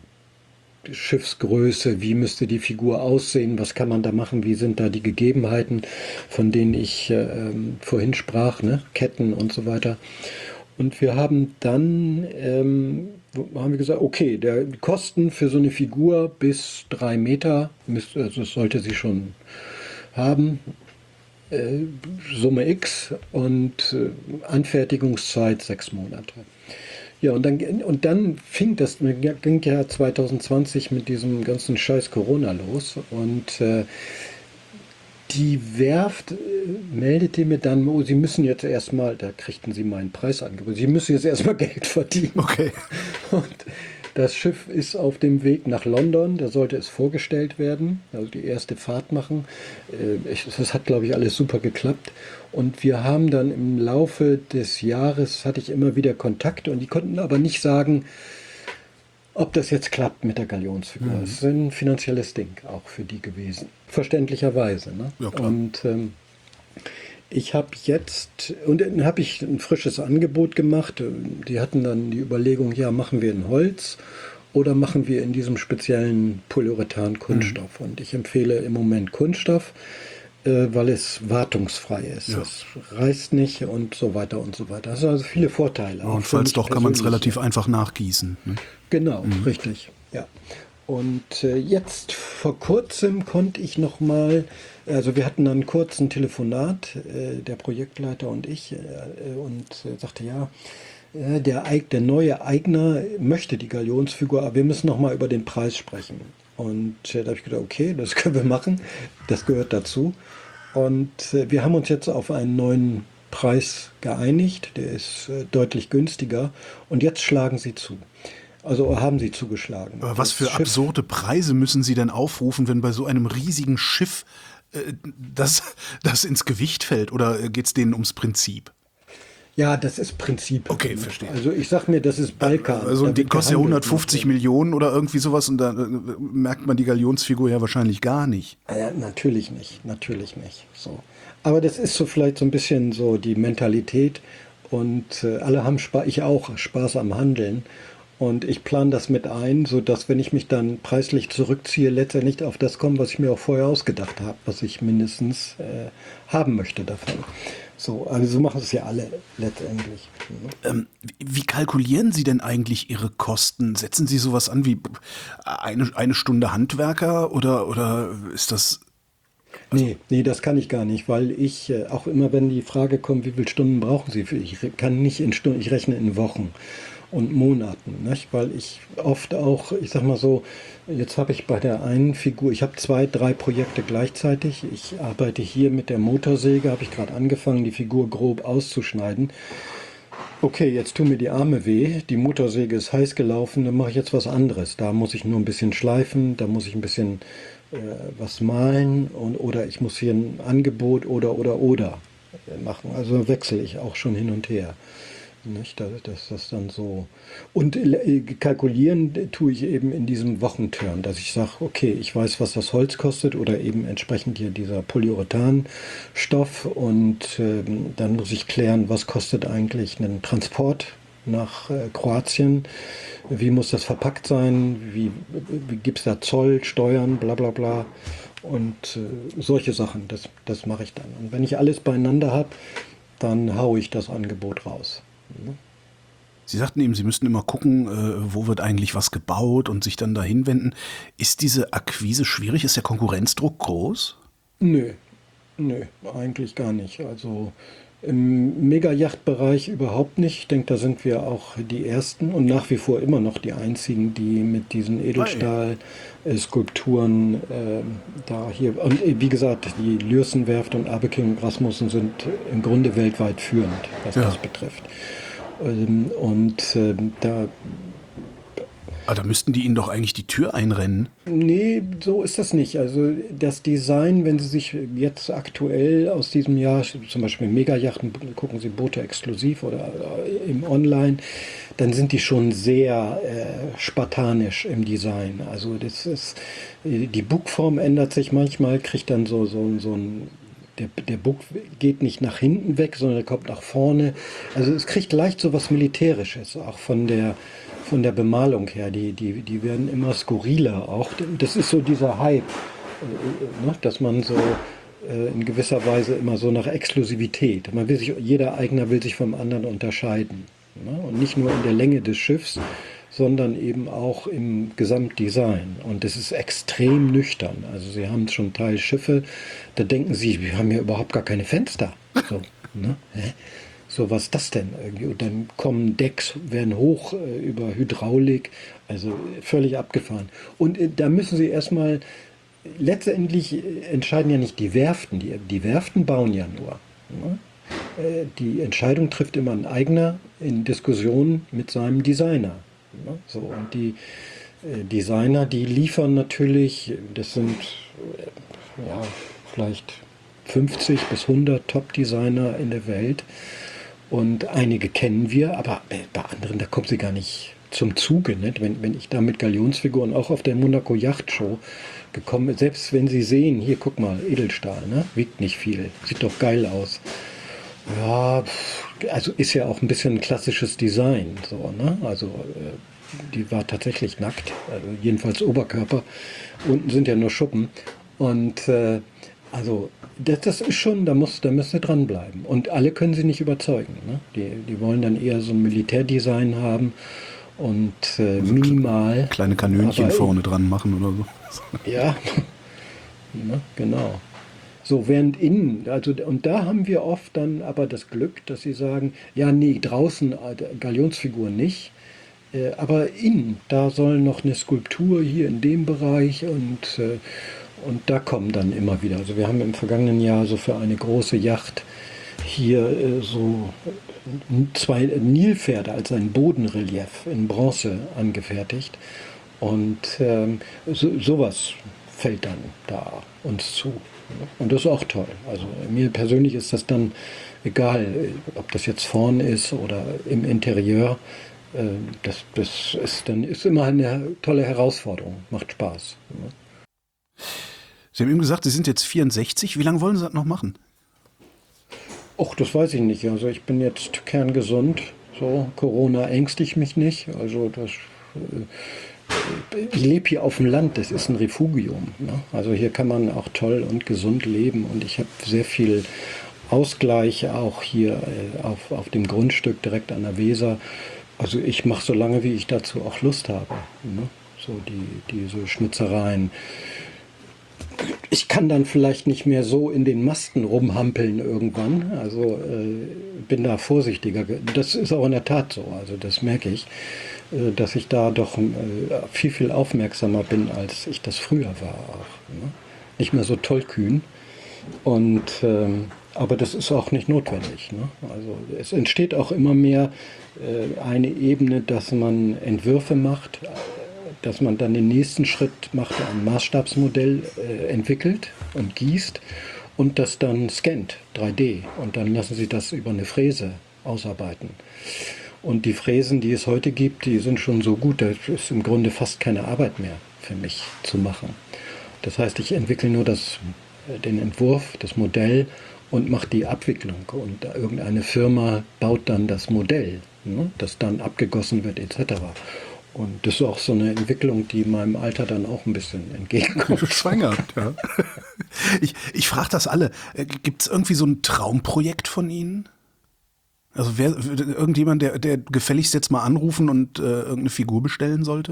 Schiffsgröße, wie müsste die Figur aussehen, was kann man da machen, wie sind da die Gegebenheiten, von denen ich äh, vorhin sprach, ne? Ketten und so weiter. Und wir haben dann, ähm, haben wir gesagt, okay, der die Kosten für so eine Figur bis drei Meter, also das sollte sie schon haben, äh, Summe X und äh, Anfertigungszeit sechs Monate. Ja, und dann, und dann fing das, ging ja zwanzig zwanzig mit diesem ganzen Scheiß Corona los und äh, die Werft äh, meldete mir dann, oh, Sie müssen jetzt erstmal, da kriegten Sie meinen Preisangebot, Sie müssen jetzt erstmal Geld verdienen. Okay. Und das Schiff ist auf dem Weg nach London, da sollte es vorgestellt werden, also die erste Fahrt machen. Äh, ich, das hat, glaube ich, alles super geklappt. Und wir haben dann im Laufe des Jahres, hatte ich immer wieder Kontakte und die konnten aber nicht sagen, ob das jetzt klappt mit der Galionsfigur. Mhm. Das ist ein finanzielles Ding auch für die gewesen. Verständlicherweise. Ne? Ja, klar. Und ähm, ich habe jetzt, und dann habe ich ein frisches Angebot gemacht. Die hatten dann die Überlegung, ja, machen wir in Holz oder machen wir in diesem speziellen Polyurethan-Kunststoff. Mhm. Und ich empfehle im Moment Kunststoff, äh, weil es wartungsfrei ist. Ja. Es reißt nicht und so weiter und so weiter. Das sind also viele Vorteile. Ja, auch und für falls mich doch, kann man es persönlich. relativ einfach nachgießen. Ne? Genau, richtig, ja. Und äh, jetzt vor kurzem konnte ich noch mal, also wir hatten dann einen kurzen Telefonat, äh, der Projektleiter und ich, äh, und äh, sagte, ja, ja, der, Eig- der neue Eigner möchte die Galionsfigur, aber wir müssen noch mal über den Preis sprechen. Und äh, da habe ich gedacht, okay, das können wir machen, das gehört dazu. Und äh, wir haben uns jetzt auf einen neuen Preis geeinigt, der ist äh, deutlich günstiger und jetzt schlagen sie zu. Also haben sie zugeschlagen. Aber was Das für Schiff- absurde Preise müssen Sie denn aufrufen, wenn bei so einem riesigen Schiff äh, das, das ins Gewicht fällt? Oder geht es denen ums Prinzip? Ja, das ist Prinzip. Okay, verstehe. Also ich sag mir, das ist Balkan. Also Da die wird kostet ja gehandelt. hundertfünfzig Millionen oder irgendwie sowas und da äh, merkt man die Galionsfigur ja wahrscheinlich gar nicht. Ja, natürlich nicht, natürlich nicht. So. Aber das ist so vielleicht so ein bisschen so die Mentalität und äh, alle haben Spaß, ich auch, Spaß am Handeln. Und ich plane das mit ein, sodass, wenn ich mich dann preislich zurückziehe, letztendlich auf das komme, was ich mir auch vorher ausgedacht habe, was ich mindestens äh, haben möchte davon. So, also so machen es ja alle letztendlich. Ne? Ähm, wie kalkulieren Sie denn eigentlich Ihre Kosten? Setzen Sie sowas an wie eine, eine Stunde Handwerker oder, oder ist das... Nee, nee, das kann ich gar nicht, weil ich, äh, auch immer wenn die Frage kommt, wie viele Stunden brauchen Sie für, ich re- kann nicht in Stunden, ich rechne in Wochen und Monaten, nicht? Weil ich oft auch, ich sag mal so, jetzt habe ich bei der einen Figur, ich habe zwei, drei Projekte gleichzeitig. Ich arbeite hier mit der Motorsäge, habe ich gerade angefangen, die Figur grob auszuschneiden. Okay, jetzt tun mir die Arme weh, die Motorsäge ist heiß gelaufen, dann mache ich jetzt was anderes. Da muss ich nur ein bisschen schleifen, da muss ich ein bisschen äh, was malen und, oder ich muss hier ein Angebot oder oder oder äh, machen. Also wechsle ich auch schon hin und her. Nicht, dass, dass das dann so. Und äh, kalkulieren äh, tue ich eben in diesem Wochenturn, dass ich sage, okay, ich weiß, was das Holz kostet oder eben entsprechend hier dieser Polyurethanstoff und ähm, dann muss ich klären, was kostet eigentlich ein Transport nach äh, Kroatien, wie muss das verpackt sein, wie, wie gibt es da Zoll, Steuern, bla bla bla und äh, solche Sachen, das, das mache ich dann. Und wenn ich alles beieinander habe, dann haue ich das Angebot raus. Sie sagten eben, Sie müssten immer gucken, äh, wo wird eigentlich was gebaut und sich dann dahin wenden. Ist diese Akquise schwierig? Ist der Konkurrenzdruck groß? Nö, nö, eigentlich gar nicht. Also im Mega-Yacht-Bereich überhaupt nicht. Ich denke, da sind wir auch die Ersten und nach wie vor immer noch die Einzigen, die mit diesen Edelstahl-Skulpturen äh, da hier. Und äh, wie gesagt, die Lürsenwerft und Abeking und Rasmussen sind im Grunde weltweit führend, was Ja. das betrifft. Ähm, und ähm, da Aber da müssten die Ihnen doch eigentlich die Tür einrennen. Nee, so ist das nicht. Also das Design, wenn Sie sich jetzt aktuell aus diesem Jahr, zum Beispiel Megayachten, gucken Sie Boote exklusiv oder äh, im Online, dann sind die schon sehr äh, spartanisch im Design. Also das ist, äh, die Bugform ändert sich manchmal, kriegt dann so, so, so ein der, der Bug geht nicht nach hinten weg, sondern er kommt nach vorne. Also es kriegt leicht so was Militärisches, auch von der, von der Bemalung her. Die, die, die werden immer skurriler auch. Das ist so dieser Hype, äh, ne? Dass man so äh, in gewisser Weise immer so nach Exklusivität. Man will sich, jeder Eigner will sich vom anderen unterscheiden. Ne? Und nicht nur in der Länge des Schiffs, sondern eben auch im Gesamtdesign. Und das ist extrem nüchtern. Also Sie haben schon Teil Schiffe, da denken Sie, wir haben ja überhaupt gar keine Fenster. So, ne? Hä? So, was ist das denn irgendwie? Und dann kommen Decks, werden hoch äh, über Hydraulik, also völlig abgefahren. Und äh, da müssen Sie erstmal, letztendlich äh, entscheiden ja nicht die Werften, die, die Werften bauen ja nur. Ne? Äh, die Entscheidung trifft immer ein Eigner in Diskussion mit seinem Designer. Ne? So, und die äh, Designer, die liefern natürlich, das sind äh, ja, vielleicht fünfzig bis hundert Top-Designer in der Welt. Und einige kennen wir, aber äh, bei anderen, da kommt sie gar nicht zum Zuge. Nicht? Wenn, wenn ich da mit Galionsfiguren auch auf der Monaco Yacht Show gekommen bin, selbst wenn Sie sehen, hier guck mal, Edelstahl, ne? Wiegt nicht viel, sieht doch geil aus. Ja, also ist ja auch ein bisschen ein klassisches Design. So, ne? Also äh, die war tatsächlich nackt, also jedenfalls Oberkörper. Unten sind ja nur Schuppen. Und äh, also das, das ist schon, da, muss, da müsst ihr dranbleiben. Und alle können sie nicht überzeugen. Ne? Die, die wollen dann eher so ein Militärdesign haben und äh, minimal. Kleine Kanönchen aber, vorne dran machen oder so. Ja, ne? Genau. So, während innen, also, und da haben wir oft dann aber das Glück, dass sie sagen, ja, nee, draußen äh, Galionsfigur nicht, äh, aber innen, da soll noch eine Skulptur hier in dem Bereich und, äh, und da kommen dann immer wieder. Also wir haben im vergangenen Jahr so für eine große Yacht hier äh, so zwei Nilpferde als ein Bodenrelief in Bronze angefertigt. Und ähm, so, sowas fällt dann da uns zu. Und das ist auch toll. Also mir persönlich ist das dann egal, ob das jetzt vorn ist oder im Interieur. Äh, das das ist, dann ist immer eine tolle Herausforderung. Macht Spaß. Sie haben eben gesagt, Sie sind jetzt vierundsechzig. Wie lange wollen Sie das noch machen? Och, das weiß ich nicht. Also ich bin jetzt kerngesund. So, Corona ängstigt mich nicht. Also das, äh, ich lebe hier auf dem Land. Das ist ein Refugium. Ne? Also hier kann man auch toll und gesund leben. Und ich habe sehr viel Ausgleich auch hier äh, auf, auf dem Grundstück direkt an der Weser. Also ich mache so lange, wie ich dazu auch Lust habe. Ne? So die, diese Schnitzereien. Ich kann dann vielleicht nicht mehr so in den Masten rumhampeln irgendwann, also äh, bin da vorsichtiger. Das ist auch in der Tat so, also das merke ich, äh, dass ich da doch äh, viel, viel aufmerksamer bin, als ich das früher war auch. Ne? Nicht mehr so tollkühn, und, ähm, aber das ist auch nicht notwendig. Ne? Also es entsteht auch immer mehr äh, eine Ebene, dass man Entwürfe macht, dass man dann den nächsten Schritt macht, ein Maßstabsmodell äh, entwickelt und gießt und das dann scannt, drei D. Und dann lassen Sie das über eine Fräse ausarbeiten. Und die Fräsen, die es heute gibt, die sind schon so gut, da ist im Grunde fast keine Arbeit mehr für mich zu machen. Das heißt, ich entwickle nur das, den Entwurf, das Modell und mache die Abwicklung. Und irgendeine Firma baut dann das Modell, ne, das dann abgegossen wird et cetera. Und das ist auch so eine Entwicklung, die meinem Alter dann auch ein bisschen entgegenkommt. Schwanger, ja. Ich, ich frage das alle. Gibt es irgendwie so ein Traumprojekt von Ihnen? Also wer, irgendjemand, der, der gefälligst jetzt mal anrufen und äh, irgendeine Figur bestellen sollte?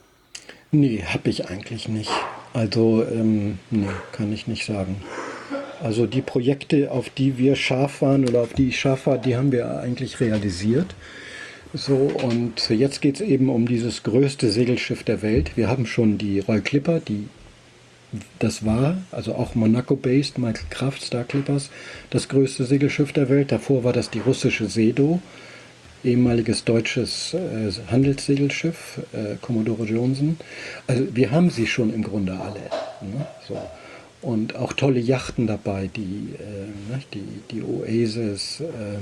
Nee, habe ich eigentlich nicht. Also, ähm, nee, kann ich nicht sagen. Also die Projekte, auf die wir scharf waren oder auf die ich scharf war, die haben wir eigentlich realisiert. So, und jetzt geht es eben um dieses größte Segelschiff der Welt. Wir haben schon die Royal Clipper, die das war, also auch Monaco-based, Michael Kraft, Star Clippers, das größte Segelschiff der Welt. Davor war das die russische Sedo, ehemaliges deutsches äh, Handelssegelschiff, äh, Commodore Johnson. Also wir haben sie schon im Grunde alle. Ne? So. Und auch tolle Yachten dabei, die, äh, die, die Oasis, äh,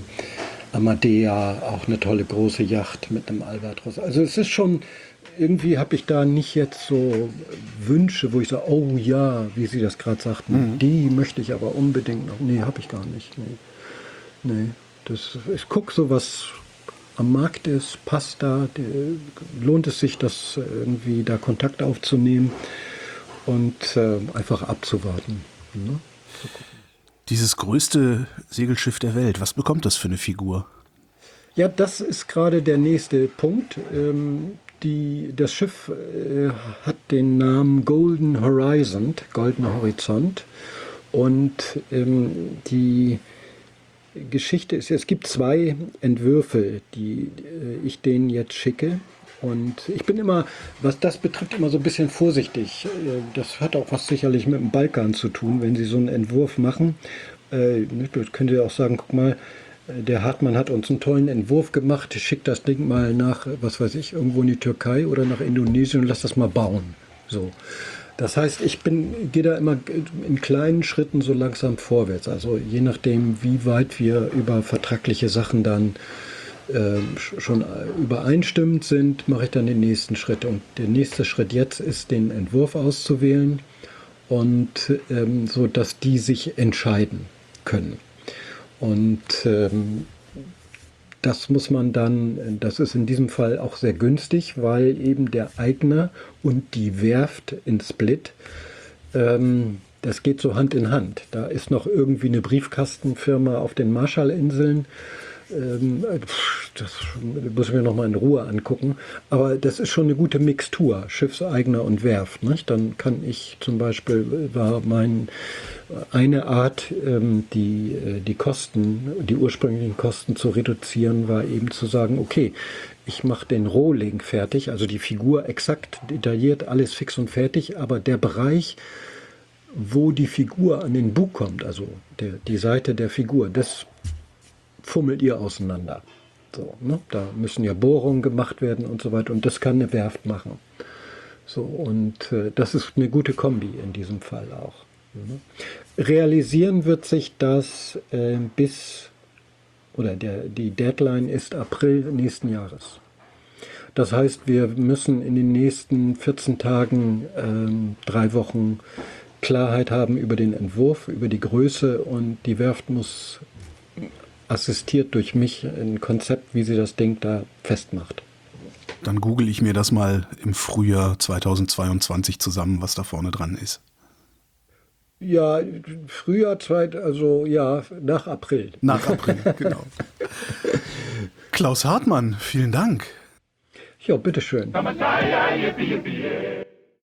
Amadea, auch eine tolle große Yacht mit einem Albatros. Also es ist schon, irgendwie habe ich da nicht jetzt so Wünsche, wo ich sage, oh ja, wie Sie das gerade sagten, mhm. die möchte ich aber unbedingt noch. Nee, habe ich gar nicht. Nee. Nee. Das, ich gucke so, was am Markt ist, passt da, die, lohnt es sich, das irgendwie da Kontakt aufzunehmen und äh, einfach abzuwarten. Ne? So gucken. Dieses größte Segelschiff der Welt, was bekommt das für eine Figur? Ja, das ist gerade der nächste Punkt. Ähm, die, das Schiff äh, hat den Namen Golden Horizon, Goldener Horizont. Und ähm, die Geschichte ist, es gibt zwei Entwürfe, die äh, ich denen jetzt schicke. Und ich bin immer, was das betrifft, immer so ein bisschen vorsichtig. Das hat auch was sicherlich mit dem Balkan zu tun, wenn Sie so einen Entwurf machen. Äh, können Sie auch sagen, guck mal, der Hartmann hat uns einen tollen Entwurf gemacht, schickt das Ding mal nach, was weiß ich, irgendwo in die Türkei oder nach Indonesien und lass das mal bauen. So. Das heißt, ich bin, gehe da immer in kleinen Schritten so langsam vorwärts. Also je nachdem, wie weit wir über vertragliche Sachen dann schon übereinstimmend sind, mache ich dann den nächsten Schritt. Und der nächste Schritt jetzt ist, den Entwurf auszuwählen und ähm, so, dass die sich entscheiden können. Und ähm, das muss man dann, das ist in diesem Fall auch sehr günstig, weil eben der Eigner und die Werft in Split, ähm, das geht so Hand in Hand. Da ist noch irgendwie eine Briefkastenfirma auf den Marshallinseln, ähm, das muss ich mir nochmal in Ruhe angucken. Aber das ist schon eine gute Mixtur, Schiffseigner und Werft. Nicht? Dann kann ich zum Beispiel, war mein eine Art, ähm, die, die Kosten, die ursprünglichen Kosten zu reduzieren, war eben zu sagen, okay, ich mache den Rohling fertig, also die Figur exakt detailliert, alles fix und fertig, aber der Bereich, wo die Figur an den Bug kommt, also der, die Seite der Figur, das fummelt ihr auseinander. So, ne? Da müssen ja Bohrungen gemacht werden und so weiter und das kann eine Werft machen. So, und äh, das ist eine gute Kombi in diesem Fall auch. Ne? Realisieren wird sich das äh, bis, oder der, die Deadline ist April nächsten Jahres. Das heißt, wir müssen in den nächsten vierzehn Tagen, ähm, drei Wochen Klarheit haben über den Entwurf, über die Größe und die Werft muss assistiert durch mich ein Konzept, wie sie das Ding da festmacht. Dann google ich mir das mal im Frühjahr zweitausendzweiundzwanzig zusammen, was da vorne dran ist. Ja, Frühjahr, zweit, also ja, nach April. Nach April, genau. Klaus Hartmann, vielen Dank. Ja, bitteschön.